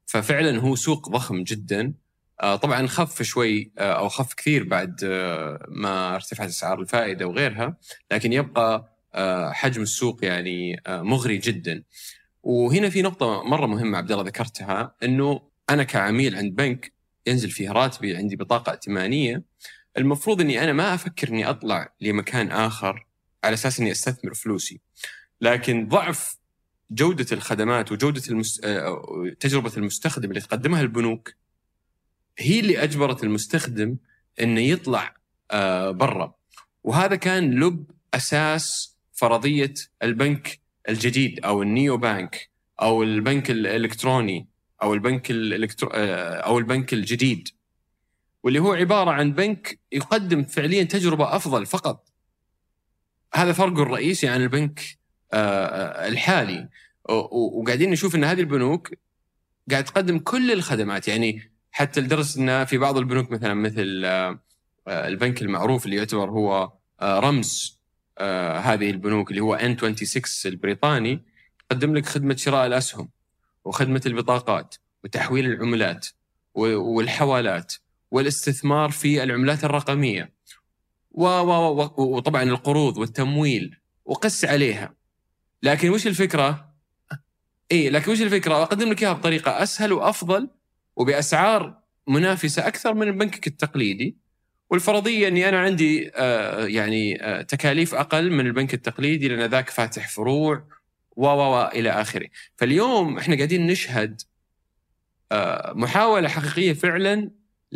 ففعلا هو سوق ضخم جدا. طبعا خف شوي أو خف كثير بعد ما ارتفعت أسعار الفائدة وغيرها، لكن يبقى حجم السوق يعني مغري جدا. وهنا في نقطة مرة مهمة عبد الله ذكرتها، إنه أنا كعميل عند بنك ينزل فيه راتبي، عندي بطاقة ائتمانية، المفروض إني أنا ما أفكر إني أطلع لمكان آخر على أساس إني أستثمر فلوسي. لكن ضعف جودة الخدمات وجودة تجربة المستخدم اللي تقدمها البنوك هي اللي أجبرت المستخدم إنه يطلع برا. وهذا كان لب أساس فرضية البنك الجديد أو النيو بانك أو البنك الإلكتروني أو البنك الجديد، واللي هو عبارة عن بنك يقدم فعليا تجربة أفضل فقط. هذا فرقه الرئيسي عن البنك الحالي. وقاعدين نشوف أن هذه البنوك قاعد تقدم كل الخدمات، يعني حتى لدرجة أن في بعض البنوك مثل البنك المعروف اللي يعتبر هو رمز هذه البنوك اللي هو N26 البريطاني، يقدم لك خدمة شراء الأسهم وخدمة البطاقات وتحويل العملات والحوالات والاستثمار في العملات الرقمية وطبعا القروض والتمويل وقس عليها. لكن وش الفكرة؟ لكن وش الفكرة؟ أقدم لك إياها بطريقة أسهل وأفضل وبأسعار منافسة أكثر من بنكك التقليدي. والفرضية أني أنا عندي تكاليف أقل من البنك التقليدي لأن ذاك فاتح فروع إلى آخره. فاليوم إحنا قاعدين نشهد محاولة حقيقية فعلا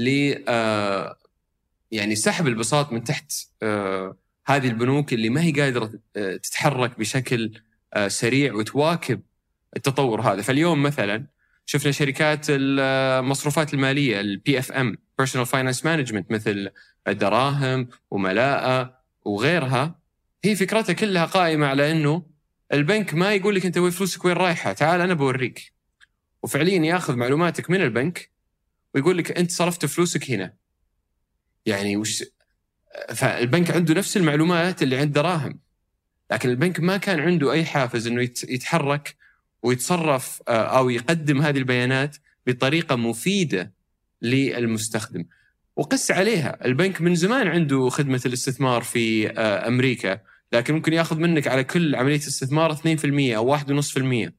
ل سحب البساط من تحت هذه البنوك اللي ما هي قادرة تتحرك بشكل سريع وتواكب التطور هذا. فاليوم مثلا شفنا شركات المصروفات المالية PFM Personal Finance Management مثل الدراهم وملاءة وغيرها، هي فكرتها كلها قائمة على أنه البنك ما يقول لك أنت وين فلوسك وين رايحة، تعال أنا بوريك، وفعليا يأخذ معلوماتك من البنك ويقول لك أنت صرفت فلوسك هنا. يعني فالبنك عنده نفس المعلومات اللي عند دراهم، لكن البنك ما كان عنده أي حافز أنه يتحرك ويتصرف أو يقدم هذه البيانات بطريقة مفيدة للمستخدم. وقس عليها البنك من زمان عنده خدمة الاستثمار في أمريكا، لكن ممكن يأخذ منك على كل عملية استثمار 2% أو 1.5%.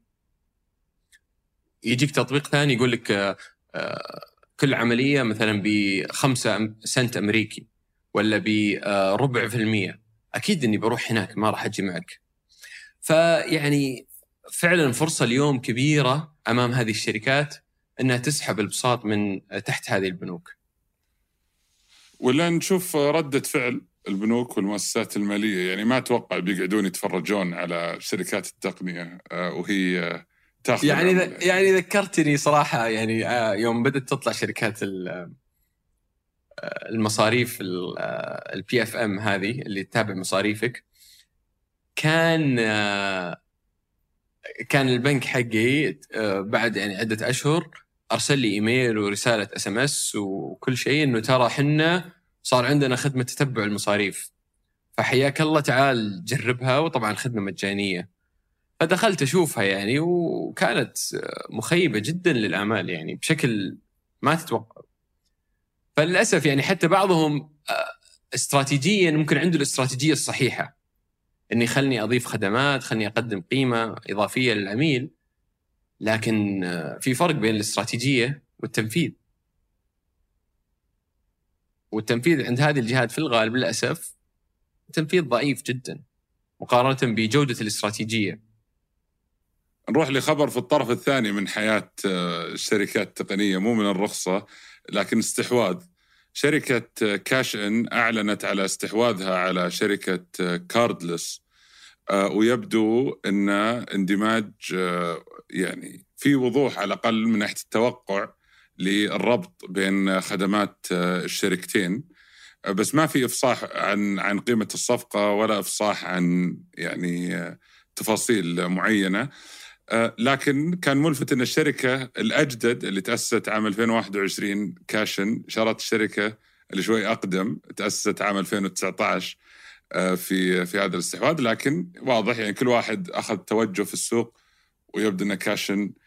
يجيك تطبيق ثاني يقول لك كل عملية مثلا ب5 سنت أمريكي ولا ب0.25%. أكيد أني بروح هناك، ما راح أجي معك. فيعني فعلا فرصة اليوم كبيرة أمام هذه الشركات أنها تسحب البساط من تحت هذه البنوك. ولا نشوف ردة فعل البنوك والمؤسسات المالية، يعني ما أتوقع بيقعدون يتفرجون على شركات التقنية وهي تأخذ يعني ذكرتني صراحة، يعني يوم بدأت تطلع شركات المصاريف PFM هذه اللي تتابع مصاريفك، كان البنك حقي بعد يعني عدة أشهر أرسل لي إيميل ورسالة SMS وكل شيء إنه ترى حنا صار عندنا خدمة تتبع المصاريف، فحياك الله تعال جربها، وطبعا خدمة مجانية. فدخلت أشوفها يعني، وكانت مخيبة جدا للآمال يعني بشكل ما تتوقع. فللأسف يعني حتى بعضهم استراتيجيا ممكن عنده الاستراتيجية الصحيحة، إني خلني أضيف خدمات، خلني أقدم قيمة إضافية للعميل، لكن في فرق بين الاستراتيجية والتنفيذ. والتنفيذ عند هذه الجهات في الغالب للأسف تنفيذ ضعيف جدا مقارنة بجودة الاستراتيجية. نروح لخبر في الطرف الثاني من حياة الشركات التقنية، مو من الرخصة لكن استحواذ. شركة كاش إن أعلنت على استحواذها على شركة كاردلس، ويبدو أن اندماج يعني في وضوح على الأقل من ناحية التوقع للربط بين خدمات الشركتين، بس ما في إفصاح عن قيمة الصفقة ولا إفصاح عن يعني تفاصيل معينة. لكن كان ملفت أن الشركة الأجدد اللي تأسست عام 2021 كاشن شرت الشركة اللي شوي أقدم تأسست عام 2019 في هذا الاستحواذ. لكن واضح يعني كل واحد أخذ توجه في السوق، ويبدو أن كاشن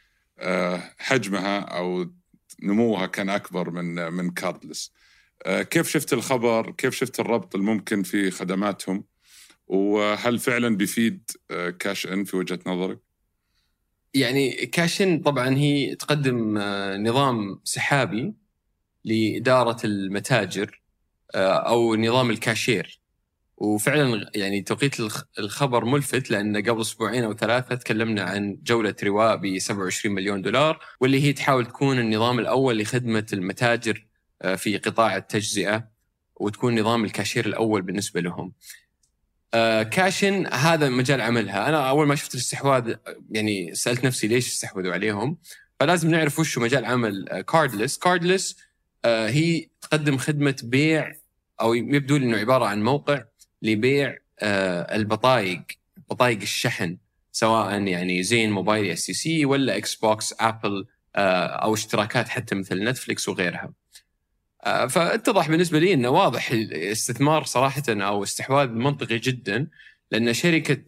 حجمها أو نموها كان أكبر من كاردلس. كيف شفت الخبر؟ كيف شفت الربط الممكن في خدماتهم؟ وهل فعلا بيفيد كاش إن في وجهة نظرك؟ يعني كاش إن طبعا هي تقدم نظام سحابي لإدارة المتاجر أو نظام الكاشير. وفعلا يعني توقيت الخبر ملفت، لأن قبل أسبوعين أو 3 تكلمنا عن جولة رواء ب$27 مليون، واللي هي تحاول تكون النظام الأول لخدمة المتاجر في قطاع التجزئة، وتكون نظام الكاشير الأول بالنسبة لهم. كاشن هذا مجال عملها. أنا أول ما شفت الاستحواذ يعني سألت نفسي ليش استحوذوا عليهم، فلازم نعرف وش مجال عمل كاردلس. هي تقدم خدمة بيع، أو يبدو لي إنه عبارة عن موقع لبيع البطايق، بطايق الشحن، سواء يعني زين موبايل STC ولا إكس بوكس أبل، أو اشتراكات حتى مثل نتفليكس وغيرها. فاتضح بالنسبة لي أنه واضح الاستثمار صراحة أو استحواذ منطقي جدا، لأن شركة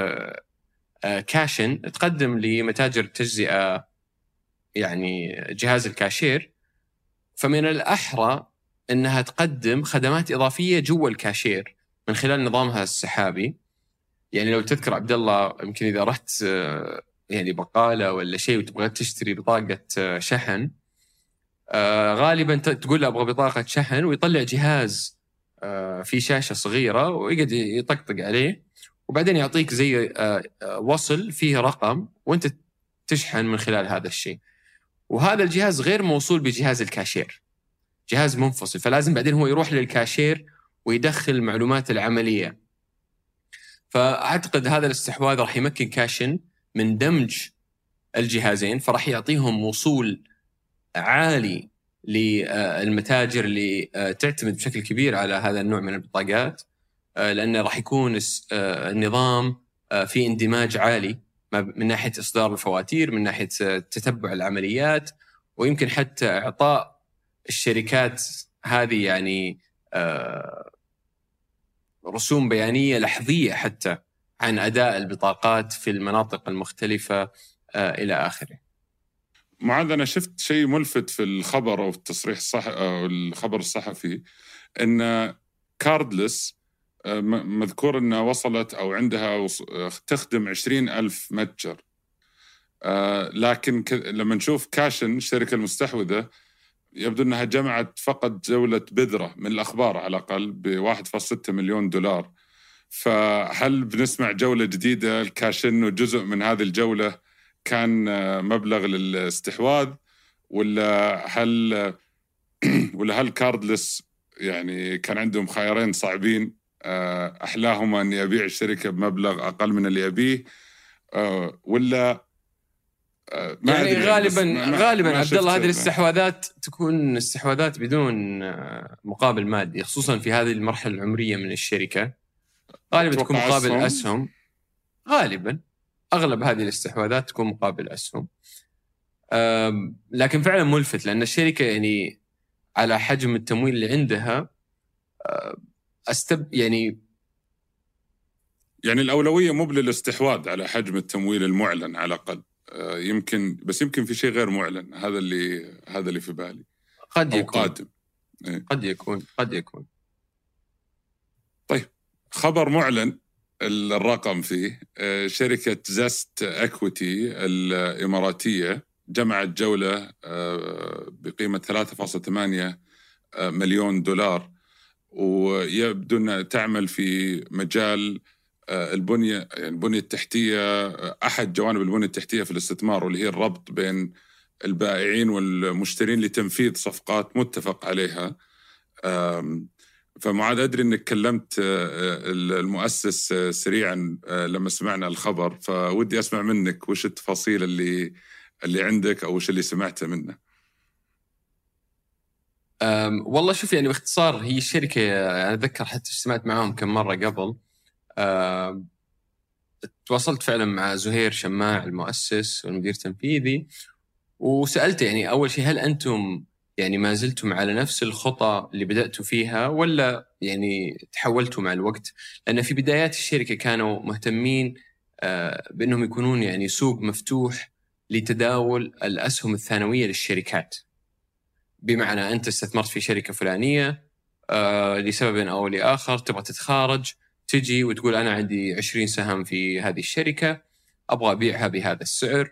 كاشن تقدم لمتاجر التجزئة يعني جهاز الكاشير، فمن الأحرى أنها تقدم خدمات إضافية جوا الكاشير من خلال نظامها السحابي. يعني لو تذكر عبد الله، يمكن إذا رحت يعني بقالة ولا شيء وتبغى تشتري بطاقة شحن، غالبا تقول له أبغى بطاقة شحن، ويطلع جهاز في شاشة صغيرة ويقعد يطقطق عليه، وبعدين يعطيك زي وصل فيه رقم وانت تشحن من خلال هذا الشيء. وهذا الجهاز غير موصول بجهاز الكاشير، جهاز منفصل، فلازم بعدين هو يروح للكاشير ويدخل المعلومات العملية. فأعتقد هذا الاستحواذ راح يمكن كاشن من دمج الجهازين، فراح يعطيهم وصول عالي للمتاجر اللي تعتمد بشكل كبير على هذا النوع من البطاقات، لأنه راح يكون النظام في اندماج عالي من ناحية إصدار الفواتير، من ناحية تتبع العمليات، ويمكن حتى إعطاء الشركات هذه يعني رسوم بيانية لحظية حتى عن أداء البطاقات في المناطق المختلفة إلى آخره. معاذ، أنا شفت شيء ملفت في الخبر أو في التصريح أو الخبر الصحفي، أن كاردلس مذكور أنها وصلت أو عندها تخدم 20,000 متجر، لكن لما نشوف كاشن الشركة المستحوذة يبدو أنها جمعت فقط جولة بذرة من الأخبار على الأقل ب$1.6 مليون. فهل بنسمع جولة جديدة الكاشن وجزء من هذه الجولة كان مبلغ للاستحواذ، ولا هل كاردلس يعني كان عندهم خيارين صعبين أحلاهما أن يبيع الشركة بمبلغ أقل من اللي يبيه، ولا يعني غالبا عبد الله هذه الاستحواذات تكون استحواذات بدون مقابل مادي، خصوصا في هذه المرحلة العمرية من الشركة. غالبا تكون مقابل أسهم. غالبا أغلب هذه الاستحواذات تكون مقابل أسهم. لكن فعلا ملفت، لأن الشركة يعني على حجم التمويل اللي عندها يعني الأولوية مو للاستحواذ على حجم التمويل المعلن على الأقل، يمكن في شيء غير معلن. هذا اللي في بالي. قد يكون قادم. قد يكون. طيب، خبر معلن الرقم فيه، شركة زست أكويتي الإماراتية جمعت جولة بقيمة $3.8 مليون، ويبدو أنها تعمل في مجال البنية التحتية، أحد جوانب البنية التحتية في الاستثمار، واللي هي الربط بين البائعين والمشترين لتنفيذ صفقات متفق عليها. فمعاد، أدري أنك كلمت المؤسس سريعا لما سمعنا الخبر، فودي أسمع منك وش التفاصيل اللي عندك أو وش اللي سمعته منه. والله شوف، يعني باختصار هي الشركة، أنا أتذكر حتى سمعت معهم كم مرة قبل. تواصلت فعلا مع زهير شماع المؤسس والمدير التنفيذي، وسألته يعني أول شيء هل أنتم يعني ما زلتم على نفس الخطة اللي بدأتوا فيها، ولا يعني تحولتوا مع الوقت؟ لأن في بدايات الشركة كانوا مهتمين بأنهم يكونون يعني سوق مفتوح لتداول الأسهم الثانوية للشركات. بمعنى أنت استثمرت في شركة فلانية لسبب أو لآخر، تبغى تتخارج، تجي وتقول أنا عندي 20 سهم في هذه الشركة، أبغى أبيعها بهذا السعر.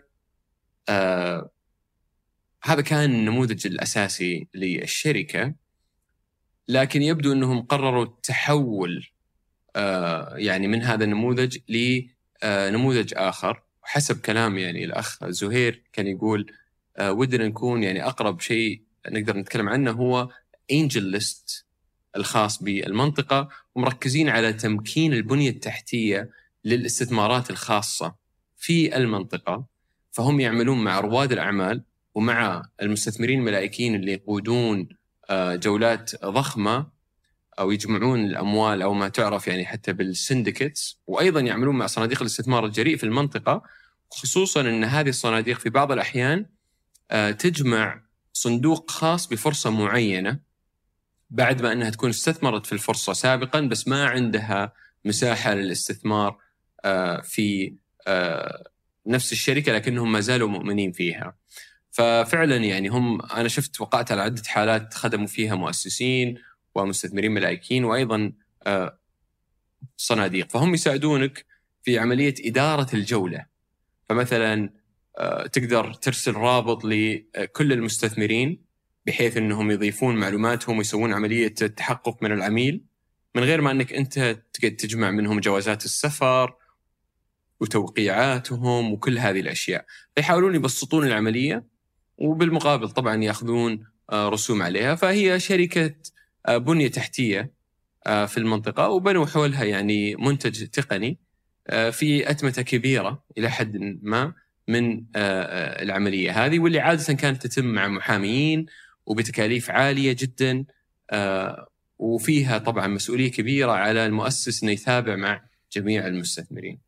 هذا كان النموذج الأساسي للشركة، لكن يبدو أنهم قرروا التحول يعني من هذا النموذج لنموذج آخر. حسب كلام يعني الأخ زهير كان يقول ودنا نكون يعني أقرب شيء نقدر نتكلم عنه هو Angel List الخاص بالمنطقة، ومركزين على تمكين البنية التحتية للاستثمارات الخاصة في المنطقة. فهم يعملون مع رواد الأعمال ومع المستثمرين الملائكيين اللي يقودون جولات ضخمة أو يجمعون الأموال أو ما تعرف يعني حتى بالسندكتس، وأيضا يعملون مع صناديق الاستثمار الجريء في المنطقة، خصوصا أن هذه الصناديق في بعض الأحيان تجمع صندوق خاص بفرصة معينة بعد ما أنها تكون استثمرت في الفرصة سابقا، بس ما عندها مساحة للاستثمار في نفس الشركة، لكنهم ما زالوا مؤمنين فيها. ففعلا يعني أنا وقعت على عدة حالات خدموا فيها مؤسسين ومستثمرين ملائكين وأيضا صناديق، فهم يساعدونك في عملية إدارة الجولة. فمثلا تقدر ترسل رابط لكل المستثمرين بحيث أنهم يضيفون معلوماتهم ويسوون عملية تحقق من العميل من غير ما أنك أنت تجمع منهم جوازات السفر وتوقيعاتهم وكل هذه الأشياء. فيحاولون يبسطون العملية، وبالمقابل طبعا يأخذون رسوم عليها. فهي شركة بنية تحتية في المنطقة، وبنوا حولها يعني منتج تقني في أتمتة كبيرة إلى حد ما من العملية هذه، واللي عادة كانت تتم مع محاميين وبتكاليف عالية جدا، وفيها طبعا مسؤولية كبيرة على المؤسس أن يتابع مع جميع المستثمرين.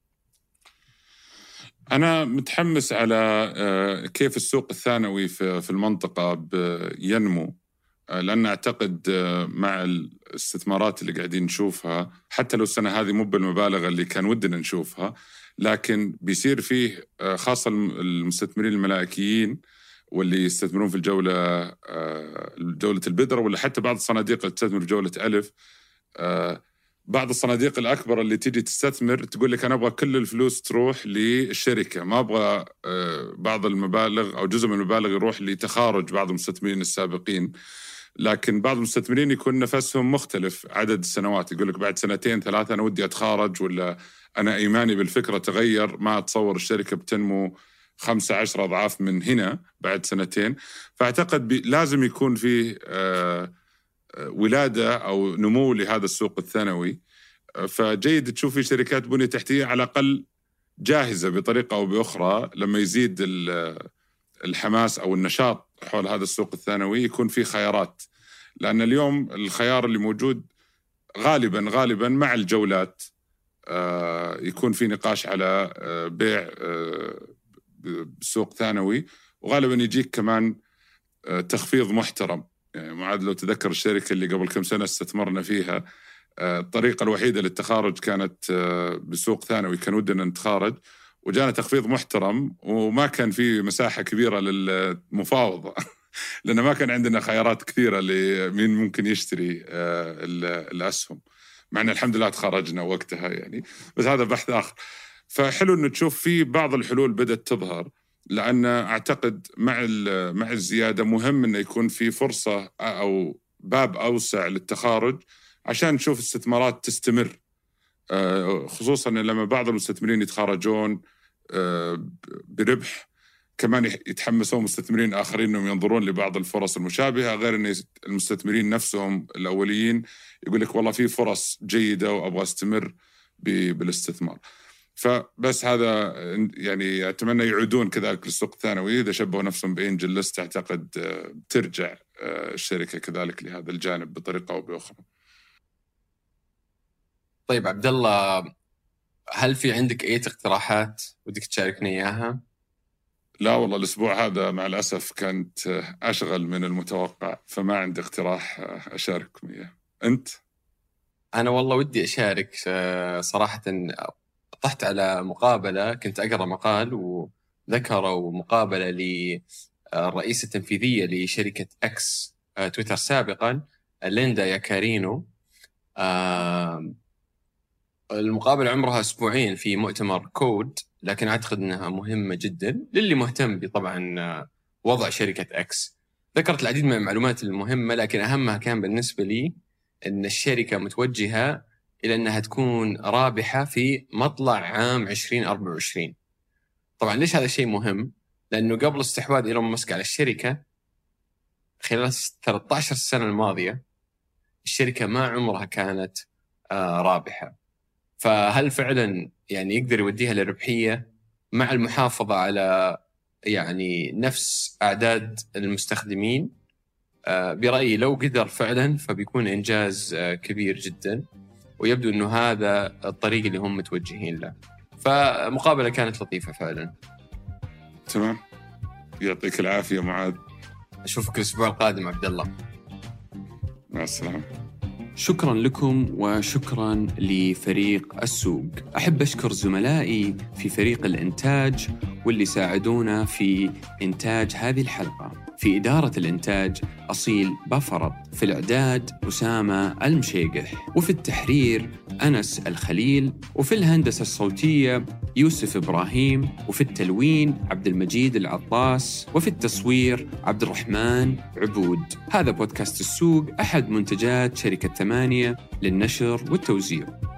أنا متحمس على كيف السوق الثانوي في المنطقة ينمو، لأن أعتقد مع الاستثمارات اللي قاعدين نشوفها، حتى لو السنة هذه مو بالمبالغ اللي كان ودنا نشوفها، لكن بيصير فيه خاصة المستثمرين الملائكيين واللي يستثمرون في جولة البذرة، ولا حتى بعض الصناديق اللي تستثمر في جولة ألف. بعض الصناديق الأكبر اللي تيجي تستثمر تقول لك أنا أبغى كل الفلوس تروح للشركة، ما أبغى بعض المبالغ أو جزء من المبالغ يروح لتخارج بعض المستثمرين السابقين. لكن بعض المستثمرين يكون نفسهم مختلف عدد السنوات، يقول لك بعد 2-3 أنا ودي أتخارج، ولا أنا إيماني بالفكرة تغير، ما أتصور الشركة بتنمو 5-10 أضعاف من هنا بعد 2 سنين. فأعتقد لازم يكون فيه ولادة أو نمو لهذا السوق الثانوي. فجيد تشوف في شركات بنية تحتية على الأقل جاهزة بطريقة أو بأخرى، لما يزيد الحماس أو النشاط حول هذا السوق الثانوي يكون فيه خيارات. لأن اليوم الخيار اللي موجود غالبا مع الجولات يكون في نقاش على بيع بسوق ثانوي، وغالبا يجيك كمان تخفيض محترم. يعني معاد لو تذكر الشركة اللي قبل كم سنة استثمرنا فيها، الطريقة الوحيدة للتخارج كانت بسوق ثانوي، كان ودنا نتخارج وجانا تخفيض محترم، وما كان في مساحة كبيرة للمفاوضة لأن ما كان عندنا خيارات كثيرة لمين ممكن يشتري الأسهم، مع أن الحمد لله تخرجنا وقتها يعني، بس هذا بحث آخر. فحلو أنه تشوف في بعض الحلول بدأت تظهر، لأن أعتقد مع الزيادة مهم أنه يكون في فرصة أو باب أوسع للتخارج عشان نشوف استثمارات تستمر، خصوصا لما بعض المستثمرين يتخارجون بربح، كمان يتحمسون مستثمرين آخرين أنهم ينظرون لبعض الفرص المشابهة، غير أن المستثمرين نفسهم الأوليين يقول لك والله في فرص جيدة وأبغى استمر بالاستثمار. فبس هذا يعني أتمنى يعودون كذلك للسوق الثانوي، إذا شبهوا نفسهم بإنجل ليست أعتقد ترجع الشركة كذلك لهذا الجانب بطريقة أو بأخرى. طيب عبد الله، هل في عندك أي اقتراحات ودك تشاركني إياها؟ لا والله الأسبوع هذا مع الأسف كانت أشغل من المتوقع، فما عندي اقتراح أشارككم إياه. أنت؟ أنا والله ودي أشارك صراحة. طحت على مقابلة، كنت أقرأ مقال ذكروا مقابلة للرئيسة التنفيذية لشركة إكس تويتر سابقا ليندا ياكارينو. المقابلة عمرها أسبوعين في مؤتمر كود، لكن أعتقد أنها مهمة جدا للي مهتم بطبعا وضع شركة إكس. ذكرت العديد من المعلومات المهمة، لكن أهمها كان بالنسبة لي أن الشركة متوجهة إلى أنها تكون رابحة في مطلع عام 2024. طبعا ليش هذا الشيء مهم؟ لأنه قبل استحواذ إيلون ماسك على الشركة خلال 13 سنة الماضية الشركة ما عمرها كانت رابحة. فهل فعلا يعني يقدر يوديها للربحية مع المحافظة على يعني نفس أعداد المستخدمين؟ برأيي لو قدر فعلا فبيكون إنجاز كبير جدا، ويبدو أنه هذا الطريق اللي هم متوجهين له. فمقابلة كانت لطيفة فعلا. تمام، يعطيك العافية معاذ. أشوفك الأسبوع القادم عبد الله. مع السلامة. شكرا لكم وشكرا لفريق السوق. أحب أشكر زملائي في فريق الإنتاج واللي ساعدونا في إنتاج هذه الحلقة. في إدارة الإنتاج أصيل بافرط، في الإعداد أسامة المشيقح، وفي التحرير أنس الخليل، وفي الهندسة الصوتية يوسف إبراهيم، وفي التلوين عبد المجيد العطاس، وفي التصوير عبد الرحمن عبود. هذا بودكاست السوق، أحد منتجات شركة 8 للنشر والتوزيع.